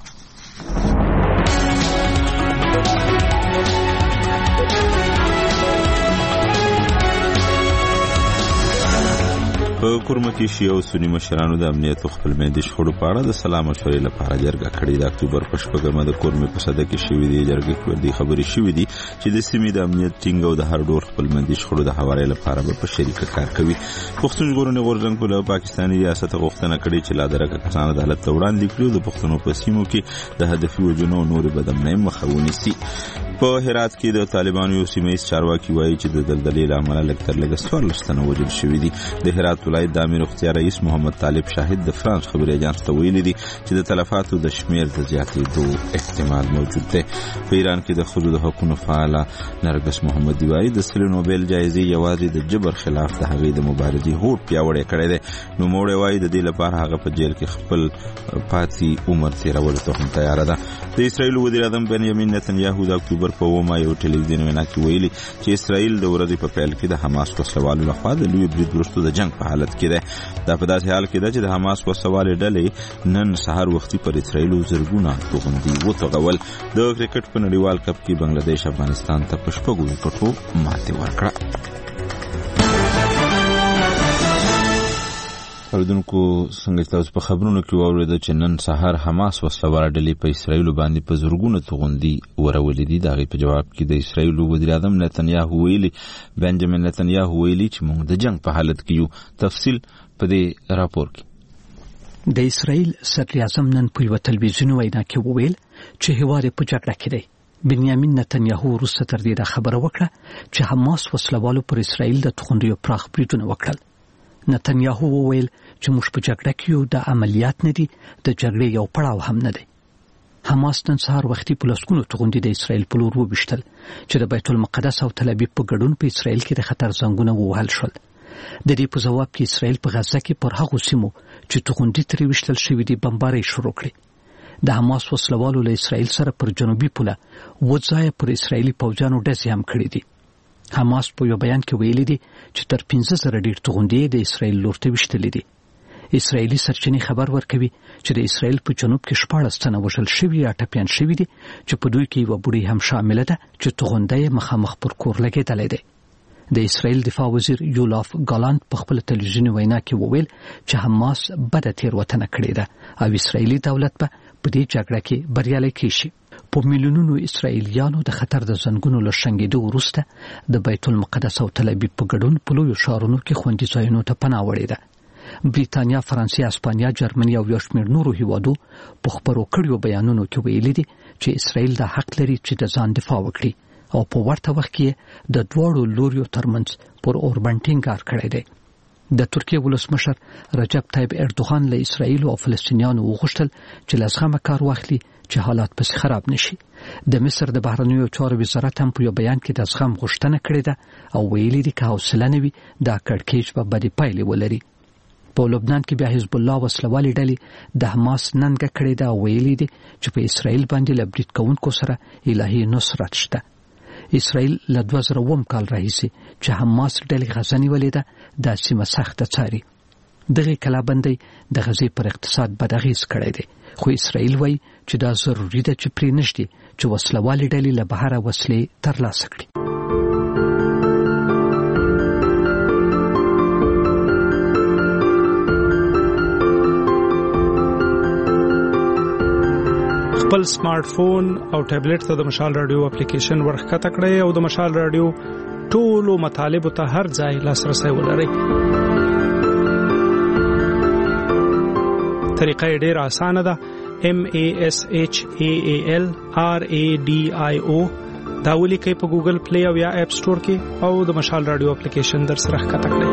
په کورمه کې شیعه او سنی مشرانو د امنیت او خپلمنځي شخړو په اړه د سلا مشورې لپاره جرګه کړې ده. اکتوبر په 8مه د کورمه په صده کې شوې دي جرګه کې د خبرې شوې دي چې د سیمې د امنیت ټینګ او د هر ډول خپلمنځي شخړو د حوالې لپاره په شریکه کار کوي. پښتون ژغورنې غورځنګ په پاکستاني ریاست غوښتنه کړې چې لا درکه کسان عدالت ته وړاندې کړي د پښتنو په سیمو کې د هدفي وجونو نور بدامنۍ مخه ونیسي. په هرات کې د طالبانو یو سیمه چارواکي وایي چې د دلدلې لامل لکتر لګستور لستنه وجل شوې دي. د هرات ولایت د امیر اختیار رئیس محمد طالب شاهد د فرانس خبري اژانس ته ویلي دي چې د تلفاتو د شمیر د زیاتېدو احتمال موجود دی. په ایران کې د خلکو د حقوقو فعاله نرګس محمد دیوایی د سل نوبل جایزې یوازې د جبر خلاف د هغې د مبارزې هوډ پیاوړی کړی دی. نو موړی وایي د دې لپاره هغه په جیل کې خپل پاتې عمر تیرولو ته هم تیار ده. د اسرائیل وزیر اعظم بنیامین نتنیاهو د اکتوبر په 9 یو ټلویزیون وینا کې ویلي چې اسرائیل د ورځې په پیل کې د حماس وسلوالو لخوا د لوی برید وروسته د جنگ په حالت کې ده. دا په داسې حال کې ده چې د حماس وسلوالې ډلې نن سحر وختي پر اسرائیل زرګونه توغندي وتوغول. د کرکټ په نړیوال کپ کې بنگلاديش افغانستان ته په 6 وکټو ماتې ورکړه. اوریدونکو څنګه تاسو په خبرونو کې واوریدل چې نن سحر حماس وسلواله ډلې په اسرائیل باندې په زرګونه توغندي ورولې دي. دغه په جواب کې د اسرائیل وزیر اعظم نتنیاهو ویلي بنجامین نتنیاهو ویلي چې موږ د جنگ په حالت کې یو. تفصیل په دې راپور کې. د اسرائیل صدر اعظم نن په یو ټلویزیون وینا کې وویل چې هواره په جګړه کې دی. بنیامین نتنیاهو وروسته تر دې خبره وکړه چې حماس وسلوالو پر اسرائیل د توغندیو پراخ بریدونه وکړل. نتنیاهو وویل چې موږ په جګړه کې یو د عملیات نه دي د جګړې یو پړاو هم نه دی. حماس نن سهار وختي په لسګونو توغندي د اسرائیل په لور وبشتل چې د بیت المقدس او تل ابیب په ګډون په اسرائیل کې د خطر زنګونه ووهل شول. د دې په جواب کې اسرائیل په غزه کې پر هغو سیمو چې توغندي ترې وشتل شوې دي بمبارۍ شروع کړې. د حماس وسلوالو له اسرائیل سره پر جنوبي پوله وځای پر اسرائیلي پوځانو ډزې هم کړې دي. حماس په یو بیان کې ویلي دي چې تر 15,000 ډیر توغندي د اسرائیل لور ته وشتلې دي. اسرائیلي سرچینې خبر ورکوي چې د اسرائیل په جنوب کې 14 تنه وژل شوي یا ټپیان شوي دي چې په دوی کې یو بوډۍ هم شامل ده چې توغندي مخامخ پر کور لګېدلې ده. د اسرائیل دفاع وزیر یولاف ګالانت په خپل ټلویزیوني وینا کې وویل چې حماس بده تیروتنه کړې ده او اسرائیلي دولت په دې جګړه کې بریالي کیږي. په میلیونونو اسرائیلیانو د خطر د زنګونو له شنګېدو وروسته د بیت المقدس او تل ابیب په ګډون په لویو ښارونو کې خوندي ځایونو ته پناه وړې ده. بریتانیا، فرانسې، اسپانیا، جرمني او یو شمېر نورو هیوادو په خبرو کړیو بیانونو کې ویلي دي چې اسرائیل د حق لري چې د ځان دفاع وکړي او په ورته وخت کې د دواړو لوریو ترمنځ پر اوربند ټینګار کړی دی. د ترکیه ولسمشر رجب طیب اردوغان له اسرائیل او فلسطینیانو وغوښتل چې له زغمه کار واخلي چې حالات پس خراب نشي. د مصر د بهرنیو چارو وزارت هم په یو بیان کې د زغم غوښتنه کړې ده او ویلي دي چې حوصله نه وي دا کړکېچ به بدې پایلې ولري. په لبنان کې بیا حزب الله وسلوالې ډلې د حماس ننګه کړې ده او ویلي دي چې په اسرائیل باندې له برید کوونکو سره الهي نصرت شته. اسرائیل له 2000 کال راهیسې چې حماس ډلې غزه نیولې ده د سیمه سخته څاري. دغه کلابندۍ د غزې پر اقتصاد بد اغېز کړی دی خو اسرائیل وایي چې دا ضروري ده چې پرې نشدي چې وسلوالې ډلې له بهره وسلې ترلاسه کړي. خپل سمارټ فون او ټابلیټ ته د مشال رادیو اپلیکیشن ورښکته کړئ او د مشال رادیو ټولو مطالبو ته هر ځای لاسرسی ولرئ. طریقه یې ډېره اسانه ده. MASHAALRADIO دا ولیکئ په ګوګل پلی او یا اپ سٹور کې او د مشال رادیو اپلیکیشن در سره ښکته کړئ.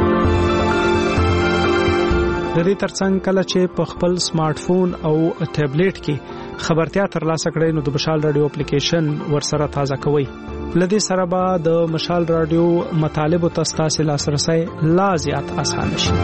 د دې ترڅنګ کله چې په خپل سمارټ فون او ټابلیټ کې خبرتیا ترلاسه کړئ نو د مشال رادیو اپلیکیشن ورسره تازه کوئ. لدې سره به د مشال رادیو مطالبو ته ستاسو لاسرسی لا زیات اسانه شي.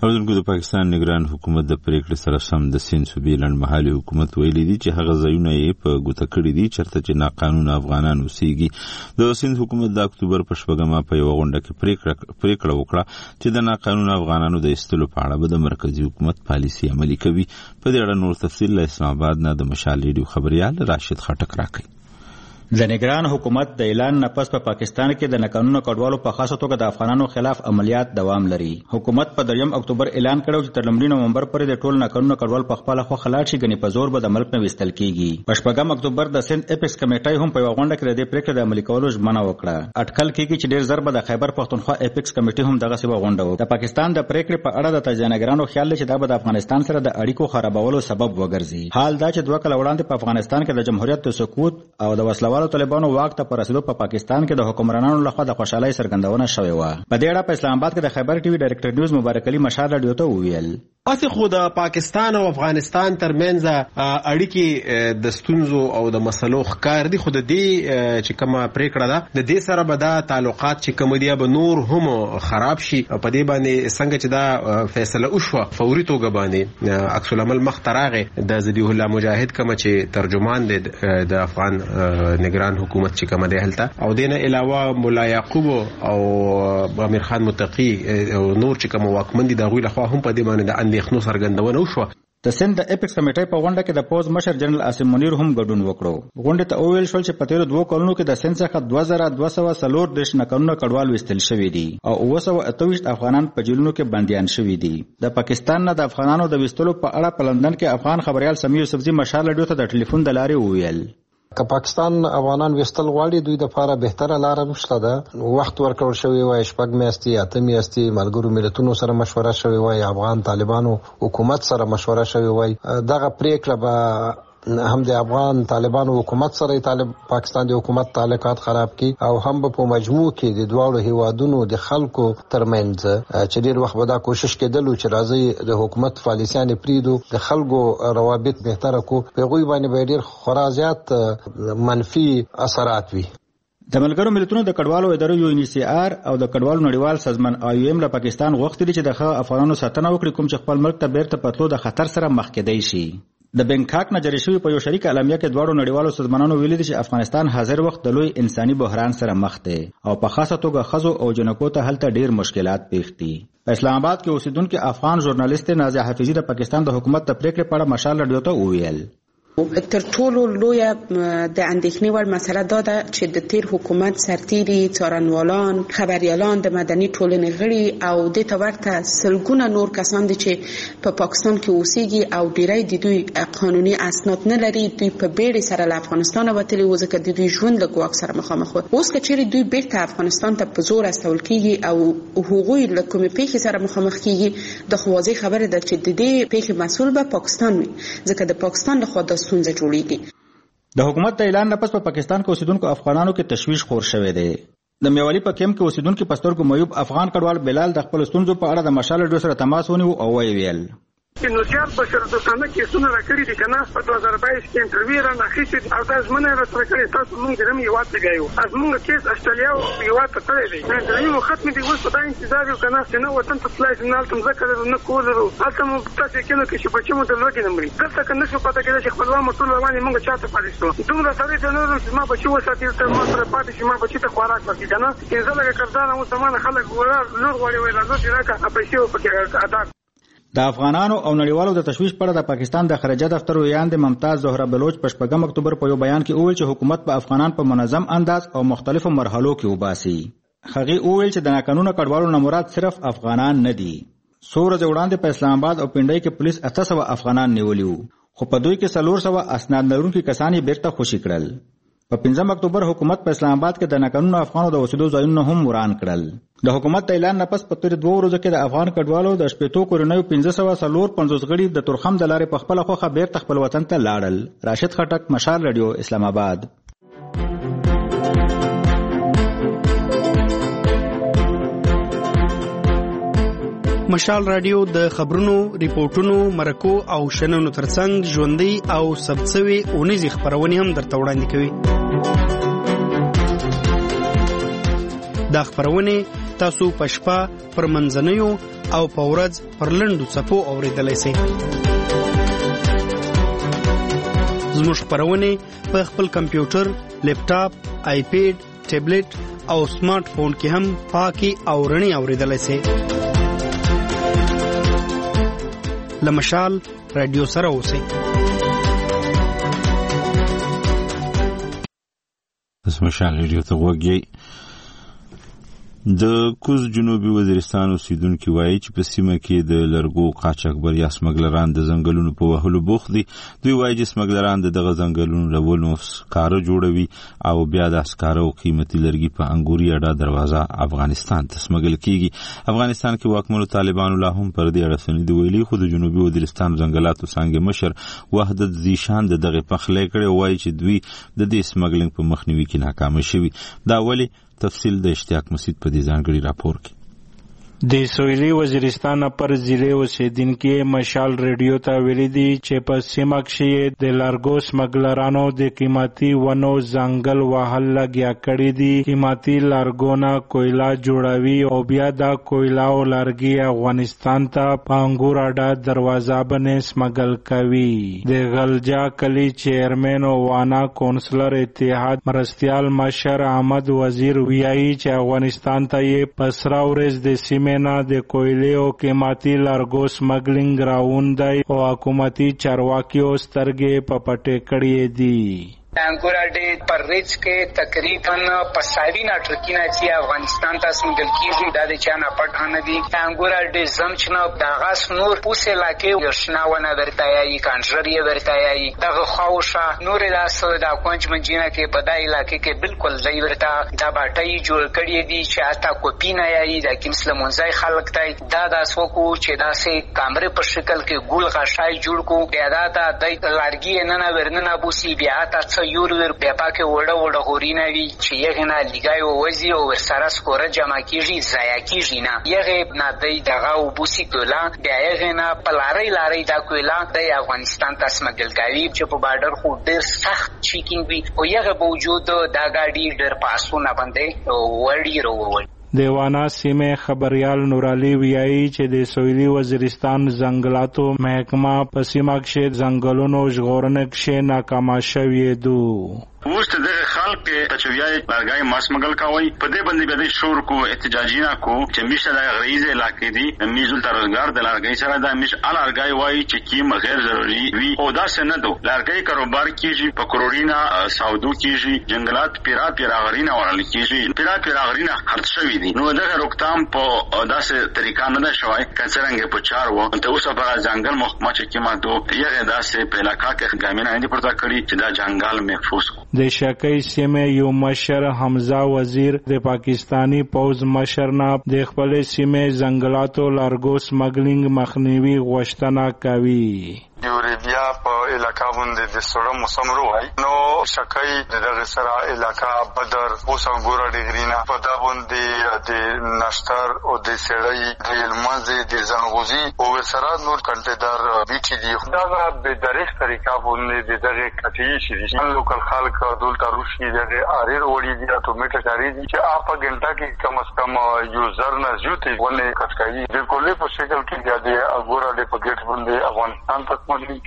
اوردونکو د پاکستان نگران حکومت د پریکړې سره سم د سیند صوبې لنډمهالي حکومت ویلي دي چې هغه ځایونه یې په ګوته کړي دي چېرته چې ناقانونه افغانان اوسېږي. د سیند حکومت د اکتوبر په 6 په یوه غونډه کې پریکړه وکړه چې د ناقانونه افغانانو د ایستلو په اړه به د مرکزي حکومت پالیسي عملي کوي. په دې اړه نور تفصیل له اسلام آباد نه د مشال ریډیو خبریال راشد خټک راکوي. د نگران حکومت د اعلان نه پس په پاکستان کې د ناقانونه کډوالو په خاصه توګه د افغانانو خلاف عملیات دوام لري. حکومت په 3 اکتوبر اعلان کړو چې تر 2 نومبر پورې د ټول ناقانونه کډوال په خپل خو لاړ شي، غني په زور به د ملک نه وستل کیږي. په 8 اکتوبر د سند اپیکس کمیټې هم په یو غونډه کې د دې پریکړې د عملي کولو ژمنه وکړه. اټکل کیږي چې ډیر زر به د خیبر پښتونخوا اپیکس کمیټې هم دغه څه غونډه وکړي. د پاکستان د پریکړې په اړه د تجزیه‌نګرانو خیال دی چې دا به د افغانستان سره د اړیکو خرابولو سبب وګرځي. حال دا چې 2 کال وړاندې په افغانستان کې د جمهوریت د سقوط او د وسلوالو طالبانو واک ته پر رسیدو په پاکستان کې د حکمرانانو لخوا د خوشحالۍ څرګندونه شوې و. په دې اړه په اسلام آباد کې د خیبر ټي وي ډایرکټر نیوز مبارک علي مشال رادیو ته وویل اسی خو د پاکستان او افغانستان ترمنځ اړیکې د ستونزو او د مسلو ښکار دي، خو د دې چې کومه پریکړه ده د دې سره به دا تعلقات چې کوم دي به نور هم خراب شي. په دې باندې څنګه چې دا فیصله وشوه فوري توګه باندې عکس العمل مخ ته راغی. د ذبیح الله مجاهد کوم چې ترجمان دی د افغان نگران حکومت چې کوم دی هلته، او دینه علاوه مولا یعقوب او امیر خان متقی او نور چې کوم واکمن دي د غوی لخوا هم په دې باندې د اندېښنو څرګندونه وشوه. د سند د اپیکس کمیټې په غونډه کې د پوز مشر جنرال عاصم منیر هم ګډون وکړو. غونډه ته وویل شول چې په تیرو 2 کلونو کې د سند څخه 2240 ناقانونه کډوال وستل شوي دي او 928 افغانان په جیلونو کې بنديان شوي دي. د پاکستان نه د افغانانو د وستلو په اړه په لندن کې افغان خبريال سمیع یوسفزي مشال رادیو ته د ټلیفون د لارې وویل که پاکستان افغانان وستل غواړي دوی د لپاره بهتره لار نشته ده. وخت ورکړل شوی وای 6 میاشتې 8 میاشتې ملګرو ملتونو سره مشوره شوی وای، افغان طالبانو حکومت سره مشوره شوی وای. دغه پریکړه به هم د افغان طالبانو حکومت سره پاکستان د حکومت تعلقات خراب کی او هم په مجموع کې د دواړو هیوادونو د خلکو ترمنځ چې ډیر وخت به دا کوشش کېدلو چې راځي د حکومت پالیسیانه پریدو د خلکو روابط بهتره کو، په غوي باندې ډیر خورا زیات منفي اثرات وي. د ملګرو ملتونو د کډوالو ادارو UNHCR او د کډوالو نړیوال سازمان IOM له پاکستان غوښتي چې د افغانانو ساتنه وکړي کوم چې خپل ملک ته بیرته پتلو د خطر سره مخ کېدای شي. د بنکاک نه جری شوی په یو شریک اعلامیه کې دواړو نړیوالو سازمانونو ویلي دي چې افغانستان حاضر وخت د لوی انساني بحران سره مخ دی او په خاصه توګه ښځو او جنکو ته هلته ډیر مشکلات پیښ دي. په اسلام آباد کې اوسیدونکو افغان ژورنالیست نازیه حفیظي د پاکستان د حکومت د پریکړې په اړه مشال رادیو ته وویل تر ټولو لوی د اندېښنې وړ مسله دا ده چې د تیر حکومت سرتیري، څارنوالان، خبريالان، د مدني ټولنې غړي او د تورته سلګونه نور کسان دي چې په پاکستان کې اوسېږي او ډیری د دوی قانوني اسناد نه لري. دوی په بیړې سره له افغانستان وتلي وو ځکه د دوی ژوند له ګواښ سره مخامخ وو. اوس که چیرې دوی بیرته افغانستان ته په زور استول کیږي او هغوی له کومې پیښې سره مخامخ کیږي د خو واضح خبره ده چې د دې پیښې مسؤل به پاکستان وي ځکه د پاکستان لخوا د ستونزه جوړیږي. د حکومت د اعلان نه پس په پاکستان کې اوسیدونکو افغانانو کې تشویش خور شوی دی. د میوالي په کیمپ کې اوسیدونکو پسترګو میوب افغان کډوال بلال د خپل ستونزو په اړه د مشال رادیو سره تماس ونیو او ویل نو زیات بشردوستانه کیسونه راکړي دي کنه په 2022 کې انټرویو را نخښي او تاسو مونږ راځو کړی تاسو مونږ درم یو وخت غایو از مونږ کیس استرالیا او یو وخت کړی دی انټرویو ختم دي اوس په دا انتظار یو کنه چې نو وطن ته فلایټ نه تم ذکر نه کولو البته مو تاسو کې نو کې چې بچو ته لوګي نمبر دلته کنه شو پته کې چې خپل ما ټول رواني مونږ چاته پالیسو دومره سره ته نو چې ما بچو ساتي ته ما سره پاتې چې ما بچی ته خوراک ورکړي کنه چې زلګه کړدان او زمانه خلک لور غوړي ویل نو چې راکا پیسې په ادا. د افغانانو او نړیوالو د تشویش پر د پاکستان د خارجه دفتر ویاند ممتاز زهره بلوچ په 8 اکتوبر په یو بیان کې وویل چې حکومت په افغانان په منظم انداز او مختلفو مرحلو کې وباسي. هغه وویل چې د ناقانونه کډوالو نه مراد صرف افغانان نه دي. سورج وړاندې په اسلام آباد او پنډای کې پولیس 800 افغانان نیولیو خو په دوی کې 400 اسناد لرونکي کسان یې بیرته خوشي کړل. په 15 اکتوبر حکومت په اسلام آباد کې د ناقانونه افغانو د اوسېدو ځایونه هم وران کړل. د حکومت اعلان نه پس په تیر 2 ورځو کې د افغان کډوالو د شپېتو کورنیو 1550 غړي د تورخم د لارې په خپل خوخه بیرته خپل وطن ته لاړل. راشد خټک، مشال رادیو، اسلام آباد. مشال رادیو د خبرونو، ریپورتونو، مرکو او شننو ترڅنګ ژوندۍ او ثبتسوي اونیزي خبرونه هم درته وړاندې کوي. دا خبرونه تاسو په شپه پر منځنیو او په ورځ پر لنډو څپو اورېدلی سئ. زموږ خپرونې په خپل کمپیوټر، لیپټاپ، آیپیډ، ټابلیټ او سمارټ فون کې هم پاکي او رڼې اورېدلی سئ. له مشال رادیو سره اوسئ. مشال رادیو ته غوږ یې. د کوز جنوبي وزیرستان اوسیدونکي وایي چې په سیمه کې د لرګو قاچاقبر یا سمګلران د ځنګلونو په وهلو بوخت دي. دوی وایي چې سمګلران دغه ځنګلونو رولو سکاره جوړوي او بیا د سکاره او قیمتي لرګي په انګوري اډه دروازه افغانستان ته سمګل کیږي. افغانستان کې واکمنو طالبانو لا هم پر دې اړه څه نه دي ویلي، خو د جنوبي وزیرستان ځنګلاتو څانګې مشر وحدت زیشان دغه پخلی کړی، وایي چې دوی د دې سمګلینګ په مخنیوي کې ناکام شوي. دا ولې؟ تفصیل د اشتیاق مسعود په دې ځانګړي راپور کې. د سویلي وزیرستان پر ضلع اوسیدونکي مشال رادیو ته ویلي دي چې په سیمه کې د لرګو سمګلرانو د قیمتي ونو ځنګل وهل لګیا کړي دي. قیمتي لرګونه کویلا جوړوي او بیا د کویلا او لرګي افغانستان ته په انګور اډه دروازه باندې سمګل کوي. د غلجا کلی چیرمن او وانا کونسلر اتحاد مرستیال مشر احمد وزیر ویایي چې افغانستان ته یې پسرا ورځ د مینا د کویلې او قیمتي لرګو سمګلینګ راوند دی او حکومتي چارواکیو سترګې په پټې کړې دي. انګور اډې پر ریچ کې تقریبا 50 ټرکینه چې افغانستان ته سمګل کیږي دا د چانه پټ نه دي. انګور اډې زمچنه د غاس نور پوسه لاکه یشناونه درته یي کانجری درته یي دغه خوښه نور داسو د کوچ منجینه کې په دای علاقې کې بالکل ځای ورته دا باټي جوړ کړی دي چې اتا کوپی نه یي د مسلمانځای خلک ته دا داسو کو چې داسې کامره په شکل کې ګول غشای جوړ کو بیا دا د لارګي نه ورننه بوسي بیا تا یور بیا پاکه وړه وړه غورینه وی چې یغه نه لګای او وزي او سره سکوره جمع کیږي ضایع کیږي نه یغه نه دی دغه او بوسي کولا بیا یغه نه پلاری لاري دا کولا د افغانستان تاسمګل کوي چې په بارډر خو ډیر سخت چیکینګ وی او یغه باوجود دا ګاډي ډیر پاسونه باندې وړي وروول. دیوانا سیمه خبریال نورالي ویایي چې د سویلي وزیرستان ځنګلاتو محکمه په سیمه کې ځنګلونو ژغورنه کې ناکامه شوې ده. اوس دغه خلک ته چې ویایي لارګای ماسمګل کوي په دې باندې به شور کو احتجاجینا کو چې میشه د غریزه علاقې دي میزل ترزګار د لارګای سره د میش لارګای وایي چې کیم غیر ضروري وي او دا څنګه دو لارګای کاروبار کیږي په کروڑینا سعودو کیږي جنگلات پیرا غرینا ورل کیږي پیرا غرینا خرڅ شوی دي. نو دغه روکتام په داسې طریقه نه شوی کڅرنګ په چار وو ته اوس په ځنګل محکمه چې کیما دو یغه داسې په علاقہ کې ګامینه اندي پرتا کړی چې دا ځنګل محفوظ د شکی سیمه یو مشر حمزه وزیر د پاکستانی پوز مشر نه د خپل سیمه ځنګلاتو لارګو سمګلینګ مخنیوي غوښتنه کوي. یوریا په علاقہ باندې د سړو موسم روای نو شکای دغه سره علاقہ بدر اوسنګور ډیګرینا په دا باندې د نشتر او د سړی د المنځ د زنغوزي او سره نور کنټیدار بیچي دی دا به درې طریقه باندې دغه کټی شي لوکل خلک دولت روشي دغه اړیر وړي دي اتوماتیک اړیر دي چې اپ غنټه کې کم از کم یوزر نه زیاتې ولې کټکایي بالکل په شکل کې د اګورا د پګټ باندې افغانستان ته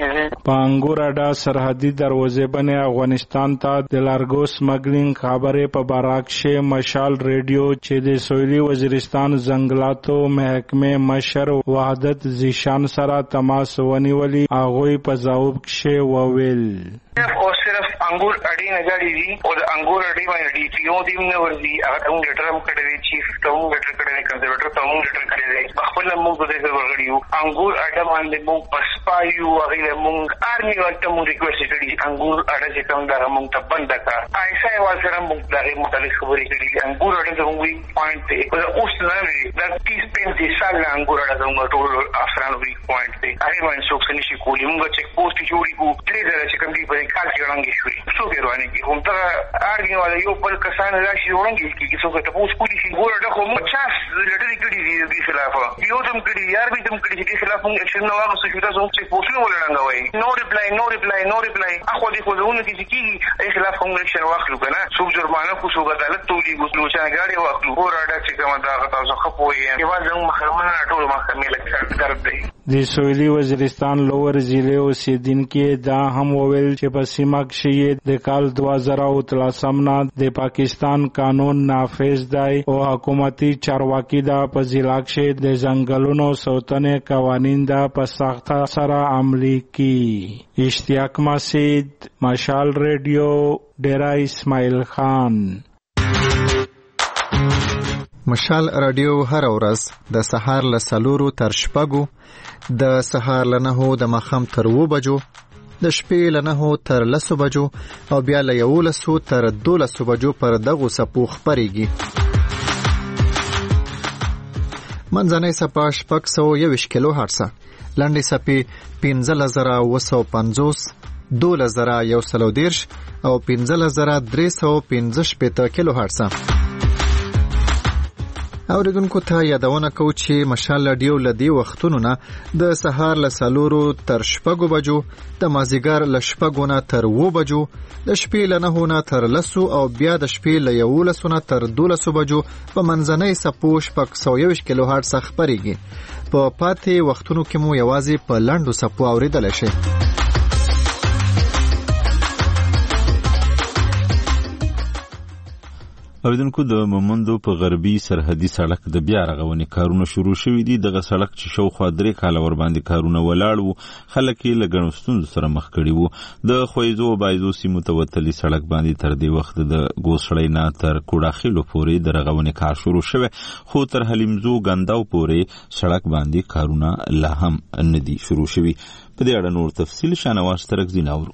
په انګور اډه سرحدي دروازې باندې افغانستان ته د لارګو سمګلینګ خبره په باراکشه مشال رادیو چې د سویلي وزیرستان ځنګلاتو محکمه مشر وحدت زیشان سره تماس ونیولي هغه په ځواب کې وویل او صرف انګور اډې نه غاړي دي او د انګور اډې باندې ډي پی او دیم نه ورځي هغه ته لیټر هم کړی چیف ته هم لیټر کړی کنزرویټر ته هم لیټر کړی خپل موږ د دې ورغړیو انګور اډه باندې موږ پسپایو هغه موږ ارمي ورته موږ ریکوست کړی انګور اډه چې کوم دا موږ ته بند کړه ایسا یو سره موږ دغه متعلق خبرې کړې انګور اډه زموږ وی پوینټ دی اوس نه د 30 سال انګور اډه زموږ ټول افران وی پوینټ دی هغه باندې څوک نشي کولی موږ چې پوسټ جوړی کو دې چې کوم دی په کال کې وړاندې شوې څوک روانه کی هم ته ارګي ولا یو بل کسان راشي ورنګي کی څوک ته پوس کولی شي ګوره دا خو مو چاس لټري کړی دی د خلاف یو دم کړی یار به دم کړی چې خلاف موږ اکشن نه واغسو چې تاسو چې پوسونه ولرنګوي نو ریپلای اخو دې خو زونه کې چې ای خلاف کوم اکشن واخلو کنه څوک جرمانه کو څوک عدالت تولی ګوسلو چې غاړي واخلو ګوره دا چې کومه دا تاسو خپوي یوازې محکمه ټول محکمې لکه درد دی د سویلي وزیرستان لوور ضلع اوسیدونکو دا هم وویل چې په سیمه کې د کال 2013 نه د پاکستان قانون نافذ دی او حکومتي چارواکي دا په ضلع کې د ځنګلونو ساتنې قوانین دا په سخته سره عملي کی. اشتیاق مسعود، مشال ریډیو، ډیرا اسماعیل خان. مشال رادیو هر ورځ د سهار له 4 تر 6، د سهار له 9 د ماښام تر 2 بجو، د شپې له 9 تر 10 بجو او بیا له 11 تر 12 بجو پر دغه سپو خبريږي. منځنۍ سپه 621 کیلو هرتز، لنډې سپې 15950، 12130 او 15315 کیلو هرتز. اوریدونکو ته یادونه کوو چې مشال رادیو لدی وختونو نه د سهار له 4 تر 6 بجو، د مازیګر له 6 نه تر 2 بجو، د شپې له 9 نه تر 10 او بیا د شپې له 11 نه تر 12 بجو په منځنۍ سپو 621 کیلو هرتز خبريږي. په پاتې وختونو کې مو یوازې په لاندو سپو اوریدل شي. اوریدونکو د مومندو په غربي سرحدي سړک د بیا رغونې کارونه شروع شوي دي. دغه سړک چې شاوخوا 3 کاله ور باندې کارونه ولاړ وو، خلک یې له ګڼو ستونزو سره مخ کړي وو. د خویزو او بایزو سیمو ته وتلي سړک باندې تر دې وخت د ګوسړی نه تر کوډاخیلو پورې د رغونې کار شروع شوی، خو تر حلیمزو ګنداو پورې سړک باندې کارونه لا هم نه دي شروع شوي. په دې اړه نور تفصیل شانواز ترکزی ناورو.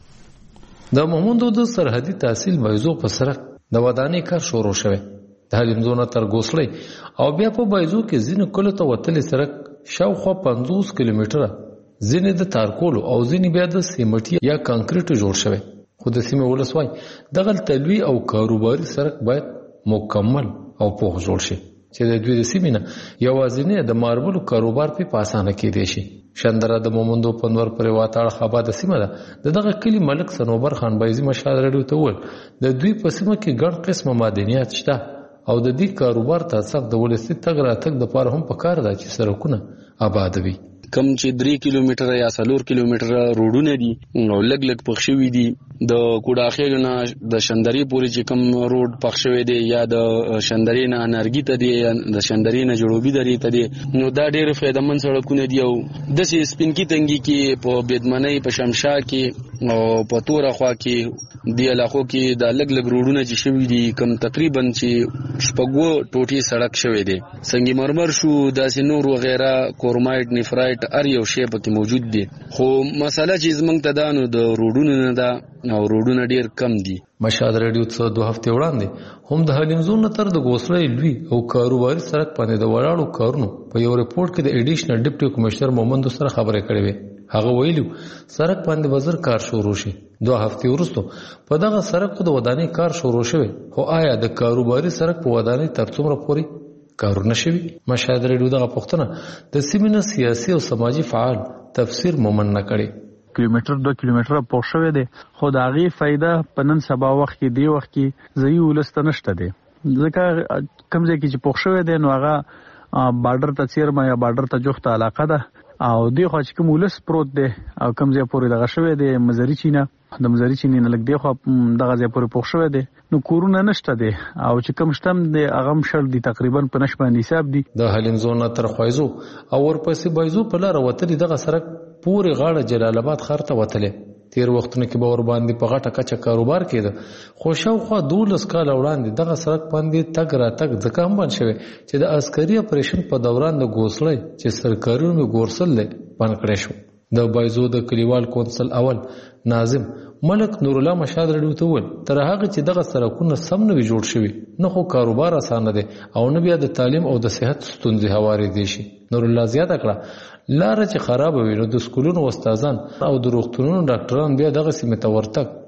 د مومندو د سرحدي تحصیل بایزو په سړک د ودانۍ کار شروع شوی. د حلیمزو نه تر ګوسړی او بیا په بایزو کې ځینې کلو ته وتلي سړک شاوخوا 50 کیلومتره، ځینې د تارکولو او ځینې بیا د سیمټي یا کانکریټو جوړ شوی. خو د سیمې ولسوای دغه تلوي او کاروباري سړک باید مکمل او پوخ جوړ شي چې د دوی د سیمې نه یوازینی د ماربلو کاروبار په اسانه کېدی شي. شندره د مومندو پنور پر واټاړ خاباده سیمه ده. دغه کلی ملک سنوبر خان بایزي مشال رډیو ته ول د دوی په سیمه کې ګڼ قسمه معدنیات شته او د دې کاروبار تاسف د ولسی تګ راتګ د پاره هم پکار ده چې سرکونه آباد وي. کم چې 3 کیلومتره یا 4 کیلومتره روډونه دي نو لګ پخښوي دي. د کوډاخیل نه د شندري پورې چې کم روډ پخښوي دي یا د شندري نه انرګي ته دي یا د شندري نه جنوبي درې ته دي، نو دا ډېر فایدمن سړکونه دي. او د سپینکی تنګي کې په بدمنۍ په شمشا کې او په تور خوا کې دی علاقو کې د لګ روډونه چې شوي دي کم تقریبا چې شپږو ټوټي سړک شوی دی. سنگ مرمر شو، داسې نور وغیرہ کورمایټ نفرایټ ار یو شی پکې موجود دي. خو مسله چې زمنګ ته دانو د روډونو نه دا او روډونه ډیر کم دي. مشال رادیو څو 2 هفته وړاندې هم د حلیمزو نه تر د ګوسړی لوی او کاروباري سړک باندې د ولاړو کارونو په یو ریپورت کې د ایډیشنل ډیپټي کمشنر مومندو سره خبرې کړې وې. هغه ویلو سړک باندې وزر کار شروع شي. 2 هفته وروسته په دغه سړک د ودانۍ کار شروع شوی. خو آیا د کاروباري سړک په ودانۍ تر څومره پورې کارونه شوي؟ مشال رادیو دغه پوښتنه د سیمې سیاسي او سماجی فعال تفسیر مومن نه کړي. کیلومتر 2 کیلومتر پوښ شوی دی، خو د هغې فایده په نن سبا وخت کې دی وخت کې ځایي ولس ته نشته دی. ځکه کوم ځای کې چې پوښ شوی دی نو هغه بارډر ته څیرمه یا بارډر ته جوخته علاقه ده او دی خو چې کوم ولس پروت دی او کوم ځای پورې دغه شوی دی مزري چینه د مزري چینې نه لږ دی خو دغه ځای پورې پوښ شوی دی نو کورونه نشته دی او چې کوم شتم دی هغه هم شل دی تقریبا په نش باندې حساب دی. د حلیمزو نه تر خویزو او ورپسې بایزو په لار وتلي دغه سړک پورې غاړه جلال آباد ښار ته وتلې. تیر وختونو کې به ور باندې په غټه کچه کاروبار کېده، خو شاوخوا 12 کال وړاندې دغه سړک باندې تګ راتګ ځکه هم بند شوی چې د عسکري اپریشن په دوران د ګوسړی چې سرکاري نوم ګورسل دی بند کړی شو. د بایزو د کلیوال کونسل اول ناظم ملک نور الله مشال رډیو ته ول تر هغه چې دغه سړکونه سم نه وي جوړ شوي نه خو کاروبار اسانه دی او نه بیا د تعلیم او د صحت ستونزې هوارې دي شي. نور الله زیاته کړه لار چې خراب وي نو د سکولونو استادان او د روغتونونو ډاکټران بیا دغه سیمه ته ورتګ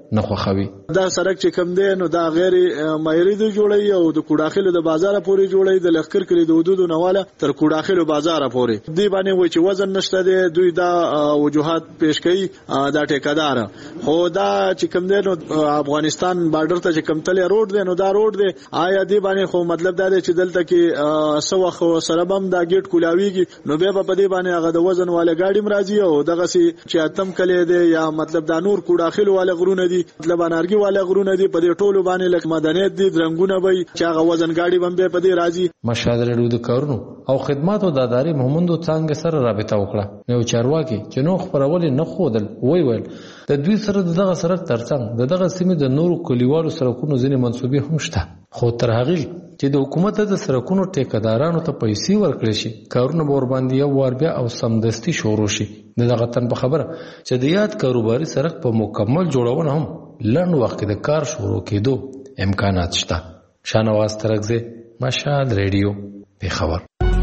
نه خوښوي. دا سړک چې کم دی نو دا غیر معیاري دی جوړي او د کوډاخلو د بازار پورې جوړي د لخر کلی د حدود نواله تر کوډاخلو بازار پورې دی باندې وای چې وزن نشته دی دوی دا وجوهات پیش کوي دا ټیکادار خو دا چې کم دی نو افغانستان بارډر ته چې کم تلې روډ دی نو دا روډ دی آیا دی باندې خو مطلب دا دی چې دلته کې سو خو سره بم دا گیټ کولاویږي نو بیا په دې باندې هغه د وزن والا ګاډي مرাজি او دغه سي چې اتم کلی دی یا مطلب دا نور کوډاخلو والا غرونه دي مطلب انارګي والا غرونه دي په دې ټولو باندې لکه مدنیت دي رنگونه وي چې هغه وزن ګاډي باندې په دې راځي. مشهد رډو د کارونو او خدماتو د ادارې محمد څنګه سره رابطه وکړه نو چارواکي چې نو خبرول نه خودل ویل د دوی سره دغه سره ترڅنګ دغه سیمې د نورو کلیوالو سرکونو ځینې منسوبې هم شته خو تر هغه چې د حکومت د سرکونو ټیکدارانو ته پیسې ورکړي شي کارونه به ور باندې یو وار بیا او سمدستي شروع شي. دغه تن په خبره چې د یاد کاروباري سرک په مکمل جوړونه هم لنډ وخت د کار شروع کېدو امکانات شته. شانواز ترکزی مشهد ریډیو پیښور.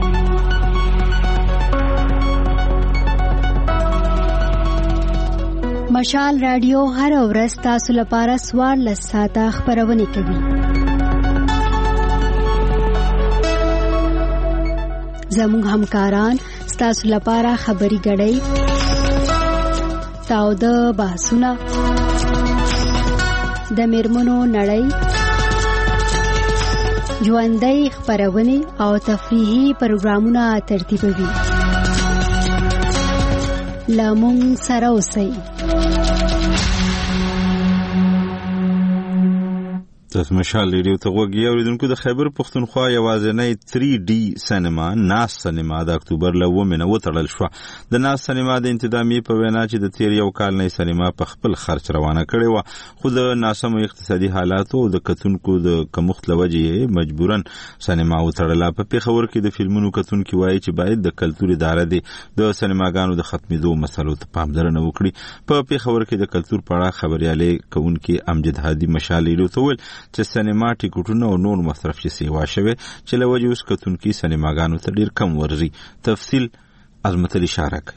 مشال رادیو هر ورځ تاسو لپاره 14 ساعته خبرونه کوي. زموږ همکاران ستاسو لپاره خبري غړي تاوده بحثونه د میرمنو نړۍ ژوندۍ خبرونه او تفریحي پروګرامونه ترتیبوي. لامون سره اوسئ. تاسو مشال ریډیو ته وګورئ اوریدونکو د خیبر پښتونخوا یوازینی 3D سینما ناس سینما د اکتوبر ل 9 وتړل شو. د ناس سینما د انتظامی په وینا چې د تیر یو کال نه سینما په خپل خرچ روانه کړي و خو د ناسمو اقتصادي حالاتو او د کتونکو د کمښت لوجې مجبورن سینما وتړله. په پیښور کې د فلمونو کتونکو وایي چې باید د کلتور اداره د سینماګانو د ختمېدو مسلو ته پاملرنه وکړي. په پیښور کې د کلتور په اړه خبريالي کوونکي امجد هادي مشال ریډیو ته ویل چې سینما ټیکټونه او نور مصرف چې سیوا شوه چې لوجه اوس کتونکو سینماګانو ته ډیر کم ورزي. تفصیل عظمت علی اشاره کوي.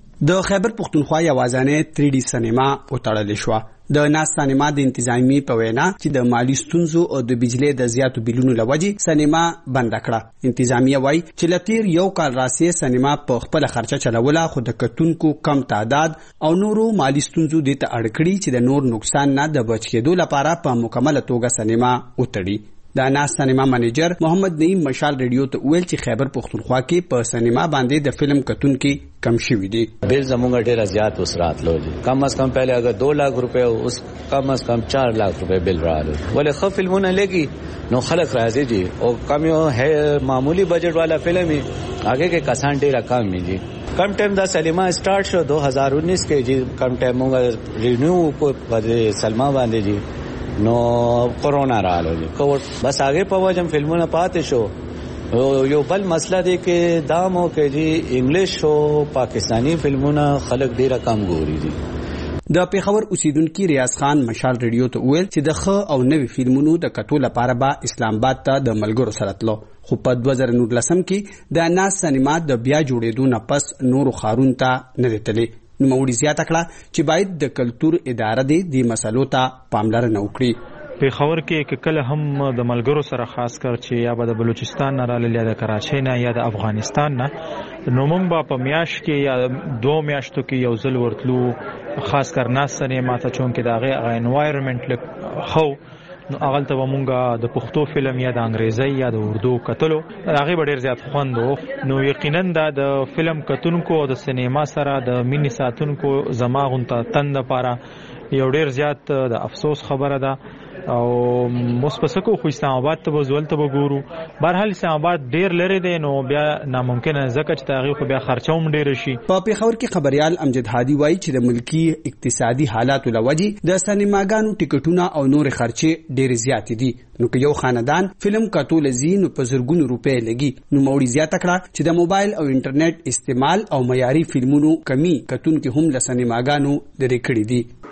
د خیبر پښتونخوا یوازینی 3D سینما وتړل شو. د ناس سینما د انتظامی په وینا چې د مالی ستونزو او د بجلی د زیاتو بیلونو لوجې سینما بند کړه. انتظامیه وایي چې لتیر یو کال راسي سینما په خپل خرچه چلوله خو د کتونکو کم تعداد او نورو مالی ستونزو د ته اړکړي چې د نور نقصان نه د بچ کېدو لپاره په مکمل توګه سینما وتړي. د ناس سینما منیجر محمد نعیم مشال ریډیو ته ویل چې خیبر پښتونخوا کې په سینما باندې د فلم کتونکو کم شوی دی. بیل زمونږ ډیر زیات وسرات لوجي کم از کم پہلے اگر 2 लाख रुपए اوس کم از کم 4 लाख रुपए बिल رااله ولې خو فلمونه لګي نو خلک راځي جی او کم یو ہے معمولی بجٹ والا فلم ہی آگے کے کسان ډیر کم جی. کم ټایم دا سینما سٹارټ شو 2019 کې جی کم ټایم موږ رینیو کو په سلما باندې جی نو کورونا رااله جی کووډ بس آگے په وجم فلمونه پاتې شو. یو بل مسله دی کې دامو کې جی انګلیش او پاکستانی فلمونه خلک ډیر کم ګوري دي. د پیښور اوسیدونکو ریاض خان مشال ریډیو ته ویل چې د خ او نوې فلمونو د کټو لپاره به اسلام آباد ته د ملګرو سره تلو خو په 2019 کې د ناس سینما د بیا جوړېدو نه پس نورو خارون ته نه دتلې. نو موري زیاته کړه چې باید د کلتور اداره د مسلو ته پاملرنه وکړي. پیښور کې کله هم د ملګرو سره خاص کر چې یا به د بلوچستان نه راغلي یا د کراچۍ نه یا د افغانستان نه نو موږ به په میاش کې یا 2 میاشتو کې یو ځل ورتلو خاص کر ناس سینما ته چون کې دغه انوایرنمنت خو نو اغل ته مونږه د پښتو فلم یا د انګریزي یا د اردو کتلو هغه ډیر زیات خوند نو یقینا د فلم کتونکو او د سینما سره د مینی ساتونکو زماغونته تند لپاره یو ډیر زیات د افسوس خبره ده او مصپسکو خو اسلام آباد ته وزول ته وګورو. بهرحال اسلام آباد ډیر لري دی نو بیا ناممکن زکه چې تاغي خو بیا خرچوم ډیر شي. په پیښور کې خبريال امجد هادي وایي چې د ملکی اقتصادي حالاتو لوجې د سینماګانو ټیکټونه او نور خرچې ډیر زیات دي. نو که یو خاندان فلم کتول زین په زرګونو روپے لګي نو موري زیاته کړه چې د موبایل او انټرنیټ استعمال او معیاري فلمونو کمی کتونکو هم د سینماګانو درې کړې دي.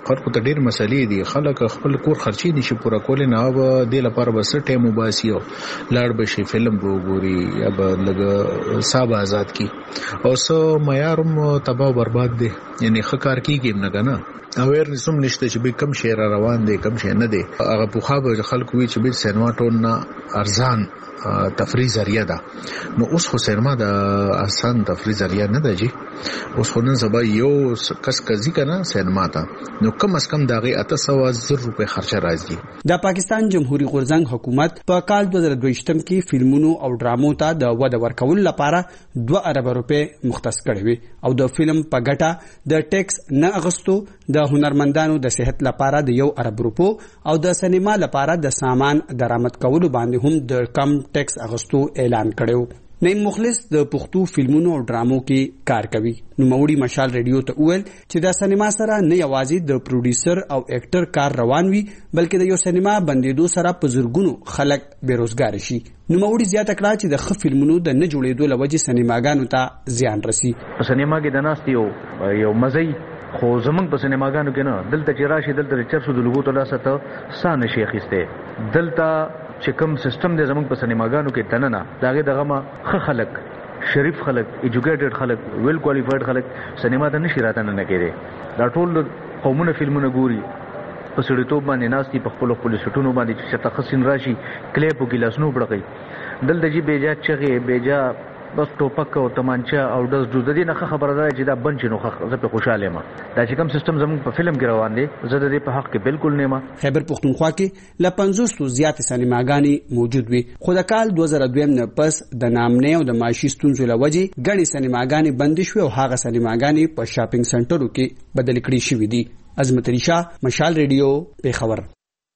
خلکو ته ډېر مسلې دي. خلک خپل کور خرچي نشي پوره کولی، نه به دې لپاره به څه ټایم وباسي او لاړ به شي فلم به وګوري یا به لږ سا به آزاد کړي. او څه معیار هم تباه و برباد دی، یعنې ښه کار کېږي هم نه که نه. اویرنس هم نشته چې کم شی را روان دی کم شی نه دی. هغه پخوا به خلکو وي چې سینما ټول نه ارزان تفریح ذریعہ ده، نو اوس خو سینما د آسان تفریح ذریعہ نه ده جی. اوس خو نن سبا یو کس کزي کنه سینما ته، نو کم از کم دغه 800 روپے خرچه راځي. د پاکستان جمهوریت غورځنګ حکومت په کال 2022 کې فلمونو او ډرامو ته د وده ورکول لپاره 2 ارب روپے مختص کړي وي او د فلم په ګټه د ټیکس نه اغستو، د هنرمندانو د صحت لپاره د 1 ارب روپو او د سینما لپاره د سامان درآمد کولو باندې هم د کم ټیکس اغستو اعلان کړو. نیم مخلص د پښتو فلمونو او ډرامو کې کار کوي. نوموړي مشال ریډیو ته وویل چې د سینما سره نه یوازې د پروډوسر او اکټر کار روان وي، بلکې د یو سینما بندیدو سره په زرګونو خلک بیروزګار شي. نوموړي زیاته کړه چې د ښه فلمونو د نه جوړېدو له وجې سینماګانو ته زیان رسي. په سینما کې د ناستې یو مزي خو زمونږ په سینماګانو کې نه، دلته چې راشي دلته د چرسو د لوګو تلاسه ته سا نشي اخیستی. دلته چې کوم سیستم دی زمونږ په سینماګانو کې دننه داغه دغه ما ښه خلک، شریف خلک، ایجوکیټډ خلک، ویل کوالیفاید خلک سینما ته نشي راتنه نه کېږي. دا ټول قومونه فلمونه ګوري په سړیتوب باندې ناستي په خپل سټونو باندې چې تخصین راشي کلیپ او ګلاسونو بړقي. دلته چې بیجا چغې بیجا بس ټوپک او تمانچا او دز د دې نه خبره ده چې دا بنچ نو زه په خوشاله یم. دا چې کوم سیستم زموږ په فلم کې روان دی زه د دې په حق کې بالکل نه یم. خیبر پښتونخوا کې ل 50 زیات سینماګانې موجود وي، خو د کال 2002 نه پس د نامنې او د معاشي ستونزو له وجې ګڼې سینماګانې بند شوې او هغه سینماګانې په شاپینګ سنټرو کې بدل کړې شوې دي. عظمت علي شاه، مشال ریډیو، پیښور.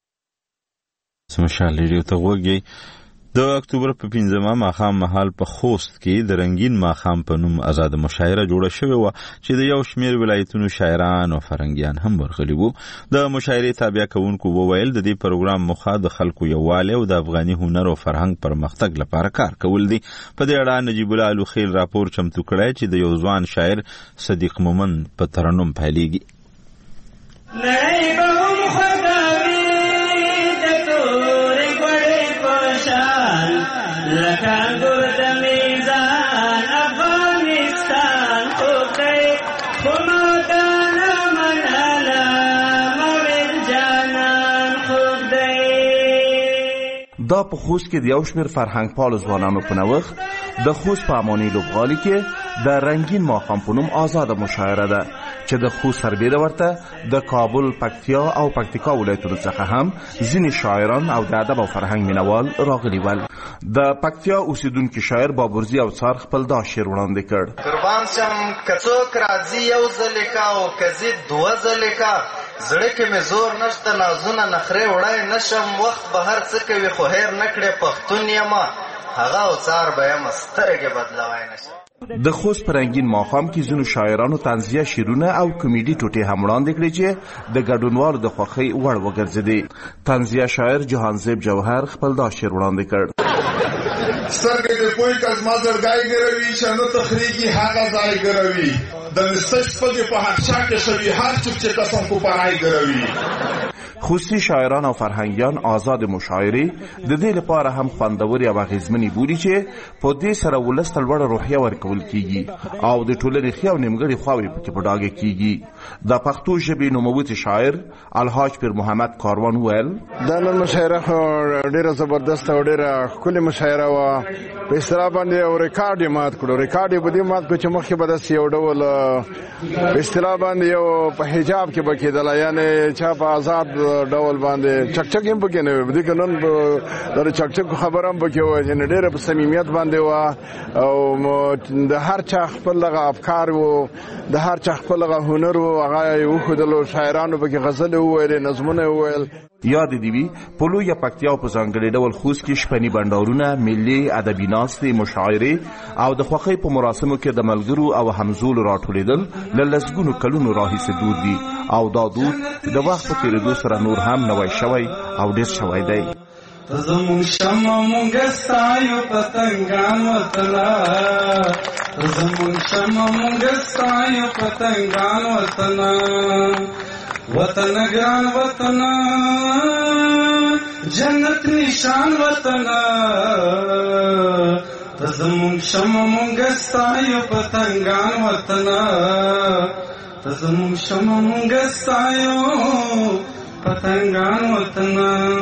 مشال ریډیو ته وګورئ. د اکتوبر په 15 ماښام مهال په خوست کې د رنگین ماښام په نوم آزاد مشاعره جوړه شوې وه چې د یو شمېر ولایتونو شاعران او فرهنګیان هم ورغلي وو. د مشاعرې تابع کوونکو وویل د دې پروګرام موخه د خلکو یووالی او د افغاني هنر او فرهنګ پرمختګ لپاره کار کول دي. په دې اړه نجیب الله الوخیل راپور چمتو کړی چې د یو ځوان شاعر صدیق مومن په ترنم پیلېږي. لکانګور د میزان افغانستان خوږی خو مودان مناله مویل جانان خوږ دی. دا په خوست کې د یو شمېر فرهنګ پالو ځوانانو په نوښت د خوست په اماني لوبغالي کې د رنگین ماښام په نوم آزاده مشاعره ده چې د خوست سربېره ورته د کابل، پکتیا او پکتیکا ولایتونو څخه هم ځینې شاعران او د ادب او فرهنګ مینوال راغلي ول. د پکتیا اوسیدونکي شاعر بابورزي او څار خپل دا شعر وړاندې کړ. قربان شم که څوک راځي یو ځلې کا او که زه 2 ځلې کا، زړه کې مې زور نشته نازونه نخرې وړی نشم، وخت به هر څه کوي خو هیر نه کړې پښتون یمه، هغه او څار به یم سترګې بدلوی نشم. د خوست په رنګین ماښام کې ځینو شاعرانو طنزیه شعرونه او کمیډي ټوټې هم وړاندې کړې چې د ګډونوالو د خوښۍ وړ وګرځېدې. طنزیه شاعر جهانزیب جوهر خپل دا شعر وړاندې کړ. سترګې د پوی کز ما زړګی ګروي چې نه تخریږي هغه ځای ګروي، د نستش پګې په هر چا کې شوي هر څوک چې قسم کو پرای ګروي. خوستی شاعران او فرهنګیان آزاد مشاعرې د دې لپاره هم خوندورې او اغیزمنې بولي چې په دې سره ولس ته لوړه روحیه ورکول کیږي او د ټولنې ښې او نیمګړې خواوې پکې په ډاګه کیږي. د پښتو ژبې نوموتی شاعر الحاج پیر محمد کاروان ویل دا نن مشاعره ډیره زبردست او ډیره ښکلې مشاعره وه. په اصطلاح باندې یو ریکارډ یې مات کړو. ریکارډ یې په دې مات کړو چې مخکې به داسې یو ډول په اصطلاح باندې یو په حجاب کې به کېدله، یعنې چا په آزاد ډول باندې چکچک هم پکې نه وي. دې نن د چکچک خبره هم پکې وه چې ډېره په صمیمیت باندې وه او د هر چا خپل دغه افکار و، د هر چا خپل دغه هنر و، هغه یې وښودلو. شاعرانو پکې غزلې وویلې، نظمونه یې وویل. یاد دې وي په لویه پکتیا په ځانګړي ډول خوست کې شپني بنډارونه، ملي ادبي ناستې، مشاعرې او د خوښۍ په مراسمو کې د ملګرو او همزولو راټولېدل له لسګونو کلونو راهیسې دود دي او دا دود د وخت په تېرېدو سره نور هم نوی شوی او ډېر شوی دی. زمون شمع مونږ ستایو پتنګان وطنه، زمون شمع مونږ ستایو پتنګان وطنه، وطن ګران وطن جنت نشان وطن تزمون شمع مونږ ستایو پتنګان وطن تزمون شمع مونږ ستایو پتنګان وطن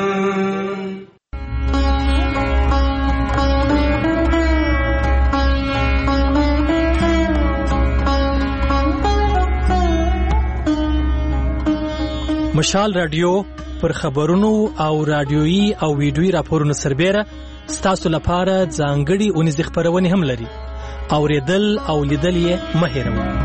مشال رادیو پر خبرونو او رادیویي او ویډیویي راپورونو سربېره ستاسو لپاره ځانګړي اونیزې خپرونې هم لري. اوریدل او لیدل یې مه هېروئ.